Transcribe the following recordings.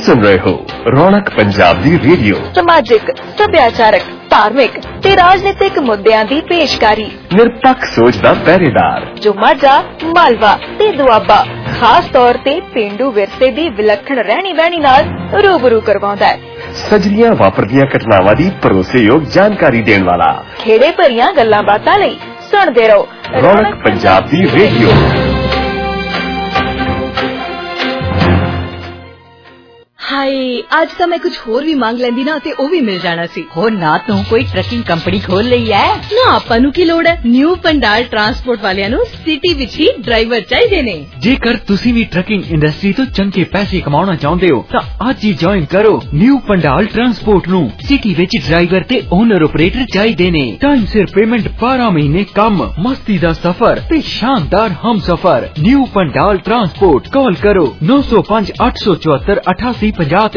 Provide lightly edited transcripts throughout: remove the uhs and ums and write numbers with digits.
सुन रहे हो रौनक पंजाब दी रेडियो। समाजिक, सभ्याचारक, धार्मिक ते राजनीतिक मुद्दियां दी पेशकारी। निरपक्ष सोच दा पहरेदार जो माझा, मालवा ते दुआबा खास तौर ते पेंडू विरसे दी विलक्षण रहनी बहनी नाल रूबरू करवाउंदा है। सजरियां वापरदियां घटनावां दी भरोसेयोग जानकारी देने वाला खेड़े भरियां गल्लां बातां लई सुनदे रहो रौनक पंजाब दी रेडियो। हाय आज तो मैं कुछ होर भी मांग लेंदी ना ते ओ भी मिल जाना सी। हो ना तू कोई ट्रकिंग कंपनी खोल लई है ना आपां नू की लोड़ है। न्यू पंडाल ट्रांसपोर्ट वालियां नू सिटी विच ही ड्राइवर चाहिए ने। जेकर तुसी भी ट्रकिंग इंडस्ट्री तो चंगे पैसे कमाना चाहते हो तो आज ही ज्वाइन करो न्यू पंडाल ट्रांसपोर्ट नू। सिटी विच ड्राइवर ते ओनर ऑपरेटर चाहिए ने। टाइम सिर पेमेंट 12 महीने कम, मस्ती दा सफर ते शानदार हम सफर। न्यू पंडाल ट्रांसपोर्ट कॉल करो 905 874 88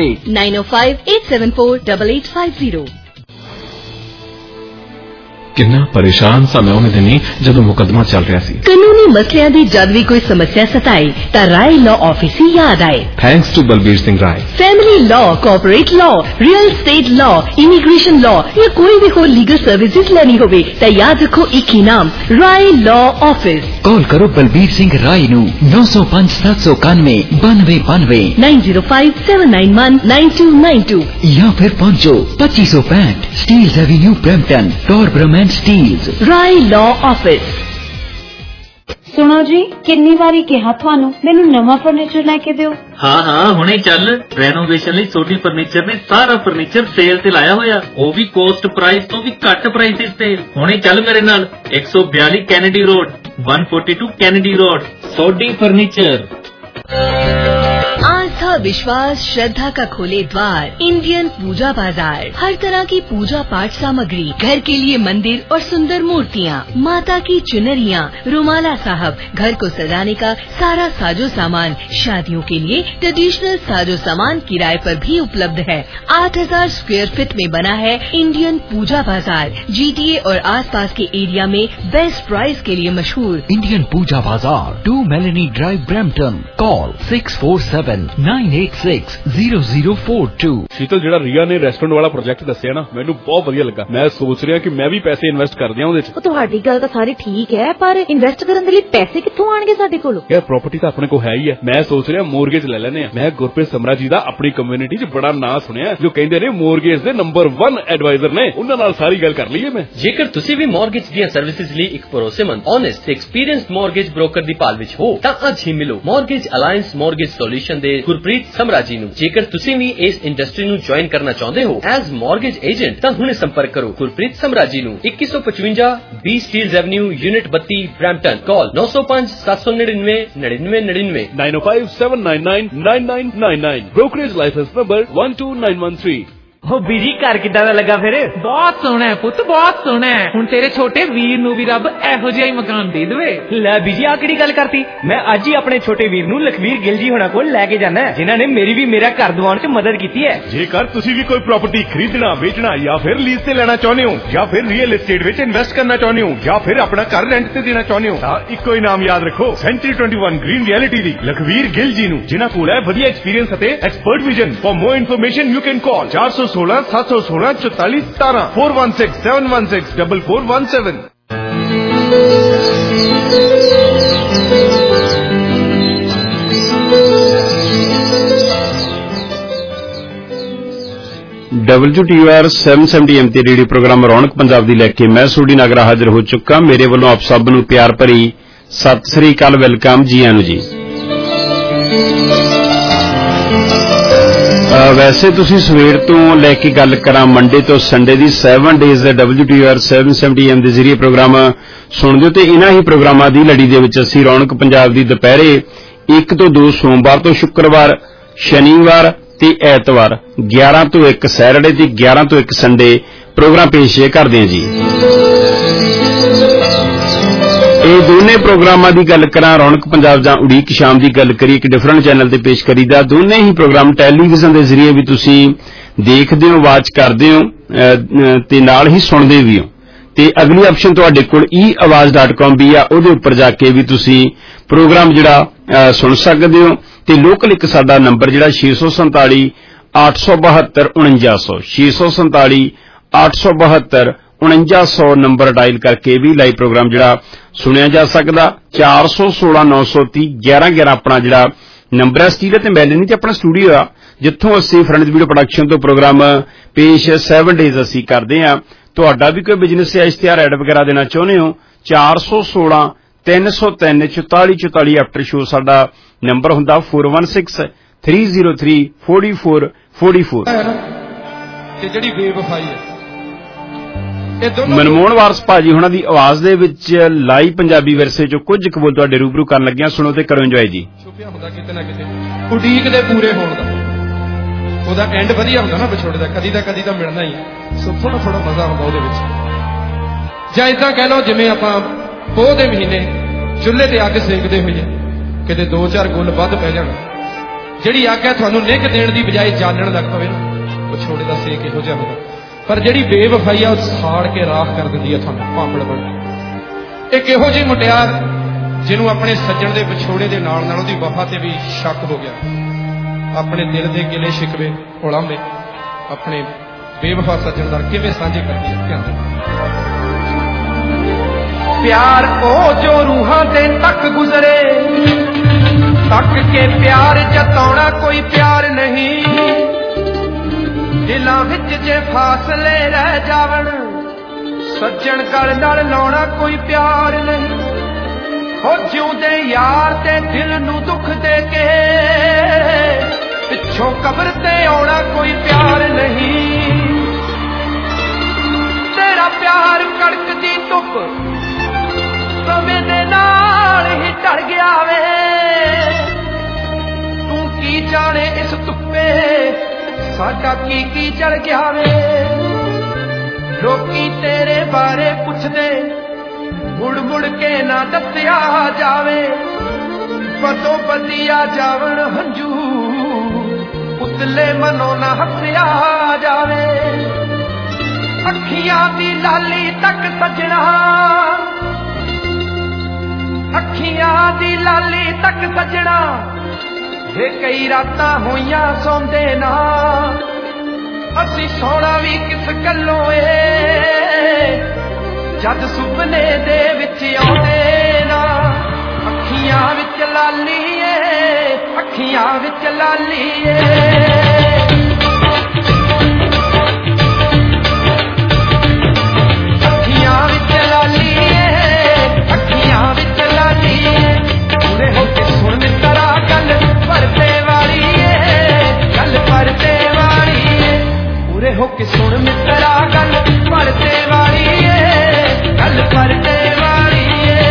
9058748850। किन्ना परेशान सा मैं उन्हें दिनी जदों मुकदमा चल रहा सी। कानूनी मसलियां दी जद भी कोई समस्या सताए ता राय लॉ ऑफिस ही याद आए। Thanks to Balbir Singh Rai. Family law, corporate law, real estate law, immigration law या कोई भी हो लीगल सर्विसेज लेनी होवे ता याद रखो एक ही नाम, राय लॉ ऑफिस। कॉल करो बलबीर सिंह राय नू 905 791 9292 905 791 9292 या फिर पहुंचो 2565 Steeles avenue Brampton Torbram Steeles. Rai law office. सुनो जी, कितनी बारी कहा थानू मैनू नवा फर्नीचर लेके दियो। हाँ हाँ हुणे चल। रेनोवेशन लई सोडी फर्नीचर ने सारा फर्नीचर सेल ते लाया होया, वो भी कोस्ट प्राइस तो भी घट प्राइसेस ते। हुणे चल मेरे नाल 142 Kennedy road 142 Kennedy road Sodhi furniture. आस्था, विश्वास, श्रद्धा का खोले द्वार इंडियन पूजा बाजार। हर तरह की पूजा पाठ सामग्री, घर के लिए मंदिर और सुंदर मूर्तियाँ, माता की चुनरियाँ, रुमाला साहब, घर को सजाने का सारा साजो सामान, शादियों के लिए ट्रेडिशनल साजो सामान किराए पर भी उपलब्ध है। 8000 स्क्वायर फीट में बना है इंडियन पूजा बाजार। जीटीए और आसपास के एरिया में बेस्ट प्राइस के लिए मशहूर Indian Pooja Bazaar 2 Melanie drive Brampton. Call 647-986-0042। Sheetal ਜਿਹੜਾ ਰੀਆ ਨੇ ਰੈਸਟੋਰੈਂਟ ਵਾਲਾ ਪ੍ਰੋਜੈਕਟ ਦੱਸਿਆ ਨਾ, ਮੈਨੂੰ ਬਹੁਤ ਵਧੀਆ ਲੱਗਾ। ਮੈਂ ਸੋਚ ਰਿਹਾ ਕਿ ਮੈਂ ਵੀ ਪੈਸੇ ਇਨਵੈਸਟ ਕਰ ਦਿਆਂ ਉਹਦੇ 'ਚ। ਉਹ ਤੁਹਾਡੀ ਗੱਲ ਤਾਂ ਸਾਰੀ ਠੀਕ ਹੈ, ਪਰ ਇਨਵੈਸਟ ਕਰਨ ਦੇ ਲਈ ਪੈਸੇ ਕਿੱਥੋਂ ਆਣਗੇ ਸਾਡੇ ਕੋਲ? ਯਾਰ ਪ੍ਰਾਪਰਟੀ ਤਾਂ ਆਪਣੇ ਕੋਲ ਹੈ ਹੀ ਹੈ। ਮੈਂ ਸੋਚ ਰਿਹਾ ਮੋਰਗੇਜ ਲੈ ਲੈਨੇ ਆ। ਮੈਂ ਗੁਰਪ੍ਰੀਤ ਸਮਰਾ ਜੀ ਦਾ ਆਪਣੀ ਕਮਿਊਨਿਟੀ 'ਚ ਬੜਾ ਨਾਂ ਸੁਣਿਆ, ਜੋ ਕਹਿੰਦੇ ਨੇ ਮੋਰਗੇਜ ਦੇ ਨੰਬਰ 1 ਐਡਵਾਈਜ਼ਰ ਨੇ। ਉਹਨਾਂ ਨਾਲ ਸਾਰੀ ਗੱਲ ਕਰ ਲਈਏ ਮੈਂ। ਜੇਕਰ ਤੁਸੀਂ ਵੀ ਮੌਰਗੇਜ ਦੀਆਂ ਸਰਵਿਸਿਜ਼ ਲਈ ਇੱਕ ਭਰੋਸੇਮੰਦ, ਓਨੈਸਟ ਤੇ ਐਕਸਪੀਰੀਅੰਸਡ ਮੌਰਗੇਜ ਬ੍ਰੋਕਰ ਦੀ ਭਾਲ ਵਿੱਚ ਹੋ ਤਾਂ ਅੱਜ ਹੀ ਮਿਲੋ ਮੌਰਗੇਜ ਅਲਾਇੰਸ ਮੌਰਗੇਜ ਸੋਲੂਸ਼ਨ ਦੇ ਗੁਰਪ੍ਰੀਤ ਸਮਰਾ ਜੀ ਨੂੰ। ਜੇਕਰ ਤੁਸੀਂ ਵੀ ਇਸ ਇੰਡਸਟਰੀ ਨੂੰ ਜੁਆਇਨ ਕਰਨਾ ਚਾਹੁੰਦੇ ਹੋ ਐਜ਼ ਮੌਰਗੇਜ ਏਜੰਟ ਤਾਂ ਹੁਣੇ ਸੰਪਰਕ ਕਰੋ ਗੁਰਪ੍ਰੀਤ ਸਮਰਾ ਜੀ ਨੂੰ 2155 B Steeles avenue unit 32 Brampton. Call 905 799 9999 905 799 9999। Brokerage license number 12913। हो बीजी घर किदा दा लगा फिर? बहुत सोहना है पुत, बहुत सोहना है। हुण तेरे छोटे वीर नू भी रब एहो जिहा ही मकान दे देवे। ले बीजी आ किहड़ी गल करती? मैं अज ही अपने छोटे वीर नू लखवीर गिल जी होना कोल लेके जाना है, जिन्हां ने मेरी भी मेरा घर दिवाउण च मदद कीती है। जेकर तुसी भी कोई प्रॉपर्टी खरीदना, बेचना या फिर लीज ते लेना चाहुंदे हो या फिर रियल एस्टेट विच इन्वेस्ट करना चाहुंदे हो या फिर अपना घर रेंट ते देना चाहुंदे हो तां इक्को ही नाम याद रखो, सेंचुरी 21 ग्रीन रियलिटी दी लखवीर गिल जी नू, जिन्हां कोल है वधिया एक्सपीरियंस अते expert vision. For more information you can call 416 716 44 17 416 716 4417। WTR 770M ਤੇ ਰੇਡੀਓ ਪ੍ਰੋਗਰਾਮ ਰੌਣਕ ਪੰਜਾਬ ਦੀ ਲੈ ਕੇ ਮੈਂ ਸੋਡੀ ਨਾਗਰਾ ਹਾਜ਼ਰ ਹੋ ਚੁੱਕਾ। ਮੇਰੇ ਵੱਲੋਂ ਆਪ ਸਭ ਨੂੰ ਪਿਆਰ ਭਰੀ ਸਤਿ ਸ੍ਰੀ ਅਕਾਲ, ਵੈਲਕਮ ਜੀ ਆਇਆਂ ਨੂੰ ਜੀ। ਵੈਸੇ ਤੁਸੀਂ ਸਵੇਰ ਤੋਂ ਲੈ ਕੇ ਗੱਲ ਕਰਾਂ ਮੰਡੇ ਤੋਂ ਸੰਡੇ ਦੀ 7 ਡੇਜ਼ ਦਾ WTR 770M ਦੇ ਜ਼ਰੀਏ ਪ੍ਰੋਗਰਾਮ ਸੁਣਦੇ ਹੋ ਤੇ ਇਹਨਾਂ ਹੀ ਪ੍ਰੋਗਰਾਮਾਂ ਦੀ ਲੜੀ ਦੇ ਵਿੱਚ ਅਸੀਂ ਰੌਣਕ ਪੰਜਾਬ ਦੀ ਦੁਪਹਿਰੇ 1 ਤੋਂ 2 ਸੋਮਵਾਰ ਤੋਂ ਸ਼ੁੱਕਰਵਾਰ, ਸ਼ਨੀਵਾਰ ਤੇ ਐਤਵਾਰ 11 ਤੋਂ 1 ਸੈਟਰਡੇ ਤੇ 11 ਤੋਂ 1 ਸੰਡੇ ਪ੍ਰੋਗਰਾਮ ਪੇਸ਼ ਕਰਦੇ ਹਾਂ ਜੀ। ਇਹ ਦੋਨੇ ਪ੍ਰੋਗਰਾਮਾਂ ਦੀ ਗੱਲ ਕਰਾਂ, ਰੌਣਕ ਪੰਜਾਬ ਜਾਂ ਉਡੀਕ ਸ਼ਾਮ ਦੀ ਗੱਲ ਕਰੀਏ, ਇੱਕ ਡਿਫਰੈਂਟ ਚੈਨਲ ਤੇ ਪੇਸ਼ ਕਰੀਦਾ। ਦੋਨੇ ਹੀ ਪ੍ਰੋਗਰਾਮ ਟੈਲੀਵਿਜ਼ਨ ਦੇ ਜ਼ਰੀਏ ਵੀ ਤੁਸੀਂ ਦੇਖਦੇ ਹੋ, ਵਾਚ ਕਰਦੇ ਹੋ ਤੇ ਨਾਲ ਹੀ ਸੁਣਦੇ ਵੀ ਹੋ। ਤੇ ਅਗਲੀ ਆਪਸ਼ਨ ਤੁਹਾਡੇ ਕੋਲ eAwaaz.com ਵੀ ਆ, ਉਹਦੇ ਉੱਪਰ ਜਾ ਕੇ ਵੀ ਤੁਸੀਂ ਪ੍ਰੋਗਰਾਮ ਜਿਹੜਾ ਸੁਣ ਸਕਦੇ ਹੋ। ਤੇ ਲੋਕਲ ਇੱਕ ਸਾਡਾ ਨੰਬਰ ਜਿਹੜਾ 647 872 4900 647 872 4900 ਨੰਬਰ ਡਾਇਲ ਕਰਕੇ ਵੀ ਲਾਈਵ ਪ੍ਰੋਗਰਾਮ ਜਿਹੜਾ ਸੁਣਿਆ ਜਾ ਸਕਦਾ। 416 930 1111 ਆਪਣਾ ਜਿਹੜਾ ਨੰਬਰ ਹੈ ਸਟੀਲ ਤੇ ਮੈਲਨੀ ਤੇ ਆਪਣਾ ਸਟੂਡੀਓ ਆ, ਜਿੱਥੋਂ ਅਸੀਂ ਫਰੈਂਡਜ਼ ਵੀਡੀਓ ਪ੍ਰੋਡਕਸ਼ਨ ਤੋਂ ਪ੍ਰੋਗਰਾਮ ਪੇਸ਼ 7 ਡੇਜ਼ ਅਸੀਂ ਕਰਦੇ ਹਾਂ। ਤੁਹਾਡਾ ਵੀ ਕੋਈ ਬਿਜ਼ਨਸ ਜਾਂ ਇਸ਼ਤਿਹਾਰ ਐਡ ਵਗੈਰਾ ਦੇਣਾ ਚਾਹੁੰਦੇ ਹੋ 416 303 44 44 ਆਫਟਰ ਸ਼ੋ ਸਾਡਾ ਨੰਬਰ ਹੁੰਦਾ 416 303 44 44। ਤੇ ਜਿਹੜੀ ਬੇਵਫਾਈ ਹੈ ਮਨਮੋਹਨ ਵਾਰਸ ਭਾਜੀ ਹੁਣਾਂ ਦੀ ਆਵਾਜ਼ ਦੇ ਵਿੱਚ ਲਾਈਵ ਪੰਜਾਬੀ ਵਿਰਸੇ ਚੋਂ ਕੁਝ ਕਬੂਲ ਤੁਹਾਡੇ ਰੂਬਰੂ ਕਰਨ ਲੱਗਿਆ। ਸੁਣੋ ਤੇ ਕਰੋ ਇੰਜੋਏ ਜੀ। ਛੁਪਿਆ ਹੁੰਦਾ ਕਿਤੇ ਨਾ ਕਿਤੇ ਉਡੀਕ ਦੇ ਪੂਰੇ ਹੋਣ ਦਾ, ਉਹਦਾ ਐਂਡ ਵਧੀਆ ਹੁੰਦਾ ਨਾ ਵਿਛੋੜੇ ਦਾ, ਕਦੀ ਤਾਂ ਮਿਲਣਾ ਹੀ, ਸੋ ਥੋੜਾ ਥੋੜਾ ਮਜ਼ਾ ਹੁੰਦਾ ਉਹਦੇ ਵਿੱਚ। ਜਾਂ ਏਦਾਂ ਕਹਿ ਲਓ ਜਿਵੇਂ ਆਪਾਂ ਪੋਹ ਦੇ ਮਹੀਨੇ ਚੁੱਲ੍ਹੇ ਤੇ ਅੱਗ ਸੇਕਦੇ ਹੋਈਏ, ਕਿਤੇ 2-4 ਗੁੱਲ ਵੱਧ ਪੈ ਜਾਣ, ਜਿਹੜੀ ਅੱਗ ਹੈ ਤੁਹਾਨੂੰ ਨਿੱਘ ਦੇਣ ਦੀ ਬਜਾਏ ਜਾਲਣ ਲੱਗ ਪਵੇ ਨਾ, ਵਿਛੋੜੇ ਦਾ ਸੇਕ ਇਹੋ ਜਿਹਾ ਹੁੰਦਾ। ਪਰ ਜਿਹੜੀ ਬੇਵਫਾਈ ਆ ਉਹ ਸਾੜ ਕੇ ਰਾਖ ਕਰ ਦਿੰਦੀ ਆ ਤੁਹਾਨੂੰ ਪਾਪੜ ਬਣ ਕੇ। ਇੱਕ ਇਹੋ ਜਿਹੀ ਮੁਟਿਆਰ ਜਿਹਨੂੰ ਆਪਣੇ ਸੱਜਣ ਦੇ ਵਿਛੋੜੇ ਦੇ ਨਾਲ ਨਾਲ ਉਹਦੀ ਵਫਾ ਤੇ ਵੀ ਸ਼ੱਕ ਹੋ ਗਿਆ, ਆਪਣੇ ਦਿਲ ਦੇ ਗਿਲੇ ਸ਼ਿਕਵੇ ਉਲਾਂਭੇ ਆਪਣੇ ਬੇਵਫਾ ਸੱਜਣ ਨਾਲ ਕਿਵੇਂ ਸਾਂਝੇ ਕਰਦੀ ਹੈ। ਧਿਆਨ ਦਿਓ। ਪਿਆਰ ਉਹ ਜੋ ਰੂਹਾਂ ਦੇ ਤੱਕ ਗੁਜ਼ਰੇ, ਤੱਕ ਕੇ ਪਿਆਰ ਜਤਾਉਣਾ ਕੋਈ ਪਿਆਰ ਨਹੀਂ, ਦਿਲਾਂ ਵਿੱਚ ਜੇ ਫਾਸਲੇ ਰਹਿ ਜਾਵਣ, ਸੱਜਣ ਗਲ ਨਾਲ ਲਾਉਣਾ ਕੋਈ ਪਿਆਰ ਨਹੀਂ। ਹੋ ਜਿਉਂਦੇ ਯਾਰ ਤੇ ਦਿਲ ਨੂੰ ਦੁੱਖ ਦੇ ਕੇ, ਪਿੱਛੋਂ ਕਬਰ ਤੇ ਆਉਣਾ ਕੋਈ ਪਿਆਰ ਨਹੀਂ। ਤੇਰਾ ਪਿਆਰ ਕੜਕਦੀ ਧੁੱਪ ਸਮੇਂ ਦੇ ਨਾਲ ਹੀ ਢਲ ਗਿਆ ਵੇ, ਤੂੰ ਕੀ ਜਾਣੇ ਇਸ ਧੁੱਪੇ ਸਾਡਾ ਕੀ ਚੜ ਗਿਆ ਵੇ। ਲੋਕੀ ਤੇਰੇ ਬਾਰੇ ਪੁੱਛਦੇ, ਮੁੜ ਮੁੜ ਕੇ ਨਾ ਦੱਸਿਆ ਜਾਵੇ, ਬਦੋ ਬਦੀਆ ਜਾਵਣ ਹੰਝੂ, ਉਤਲੇ ਮਨੋਂ ਨਾ ਹੱਸਿਆ ਜਾਵੇ। ਅੱਖੀਆਂ ਦੀ ਲਾਲੀ ਤੱਕ ਸੱਜਣਾ, ਅੱਖੀਆਂ ਦੀ ਲਾਲੀ ਤੱਕ ਸੱਜਣਾ, ਜੇ ਕਈ ਰਾਤਾਂ ਹੋਈਆਂ ਸੌਂਦੇ ਨਾ, ਅਸੀਂ ਸੋਣਾ ਵੀ ਕਿਸ ਗੱਲੋਂ ਏ, ਜਦ ਸੁਪਨੇ ਦੇ ਵਿੱਚ ਆਉਂਦੇ ਨਾ। ਅੱਖੀਆਂ ਵਿੱਚ ਲਾਲੀ ਏ, ਅੱਖੀਆਂ ਵਿੱਚ ਲਾਲੀ ਏ। ਪੂਰੇ ਹੋ ਕੇ ਸੁਣ ਮਿੱਤਰਾ ਗੱਲ ਪਰਦੇ ਵਾਲੀ ਏ, ਗੱਲ ਪਰਦੇ ਵਾਲੀ ਏ। ਪੂਰੇ ਹੋ ਕੇ ਸੁਣ ਮਿੱਤਰਾ ਗੱਲ ਪਰਦੇ ਵਾਲੀ ਏ, ਗੱਲ ਪਰਦੇ ਵਾਲੀ ਏ।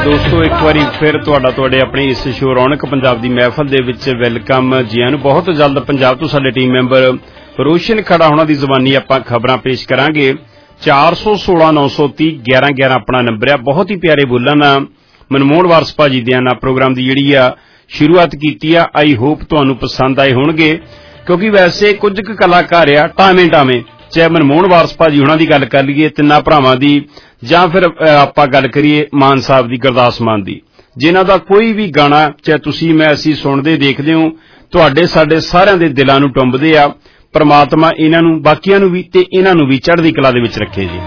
ਦੋਸਤੋ ਇੱਕ ਵਾਰੀ ਫਿਰ ਤੁਹਾਡੇ ਆਪਣੀ ਇਸ ਸ਼ੋਅ ਰੌਣਕ ਪੰਜਾਬ ਦੀ ਮਹਿਫਲ ਦੇ ਵਿੱਚ ਵੈਲਕਮ ਜੀ ਆਇਆਂ ਨੂੰ। ਬਹੁਤ ਜਲਦ ਪੰਜਾਬ ਤੋਂ ਸਾਡੇ ਟੀਮ ਮੈਂਬਰ ਰੋਸ਼ਨ ਖੜਾ ਹੋਣਾ ਦੀ ਜ਼ਬਾਨੀ ਆਪਾਂ ਖਬਰਾਂ ਪੇਸ਼ ਕਰਾਂਗੇ। 416-930-1111 ਆਪਣਾ ਨੰਬਰ ਆ। ਬਹੁਤ ਹੀ ਪਿਆਰੇ ਬੋਲਾਂ ਨਾਲ ਮਨਮੋਹਨ ਵਾਰਸ ਭਾਜੀ ਦੇ ਨਾਲ ਪ੍ਰੋਗਰਾਮ ਦੀ ਜਿਹੜੀ ਆ ਸ਼ੁਰੂਆਤ ਕੀਤੀ ਆ। ਆਈ ਹੋਪ ਤੁਹਾਨੂੰ ਪਸੰਦ ਆਏ ਹੋਣਗੇ, ਕਿਉਂਕਿ ਵੈਸੇ ਕੁਝ ਕੁ ਕਲਾਕਾਰ ਆ ਟਾਵੇਂ ਚਾਹੇ ਮਨਮੋਹਨ ਵਾਰਸ ਭਾਜੀ ਉਹਨਾਂ ਦੀ ਗੱਲ ਕਰ ਲਈਏ, ਤਿੰਨਾਂ ਭਰਾਵਾਂ ਦੀ, ਜਾਂ ਫਿਰ ਆਪਾਂ ਗੱਲ ਕਰੀਏ ਮਾਨ ਸਾਹਿਬ ਦੀ, ਗੁਰਦਾਸ ਮਾਨ ਦੀ, ਜਿਨ੍ਹਾਂ ਦਾ ਕੋਈ ਵੀ ਗਾਣਾ ਚਾਹੇ ਤੁਸੀਂ ਮੈਂ ਅਸੀਂ ਸੁਣਦੇ ਦੇਖਦੇ ਹੋ, ਤੁਹਾਡੇ ਸਾਡੇ ਸਾਰਿਆਂ ਦੇ ਦਿਲਾਂ ਨੂੰ ਟੁੰਬਦੇ ਆ। ਪਰਮਾਤਮਾ ਇਹਨਾਂ ਨੂੰ, ਬਾਕੀਆਂ ਨੂੰ ਵੀ ਤੇ ਇਹਨਾਂ ਨੂੰ ਵੀ ਚੜ੍ਹਦੀ ਕਲਾ ਦੇ ਵਿੱਚ ਰੱਖੇ ਜੀ।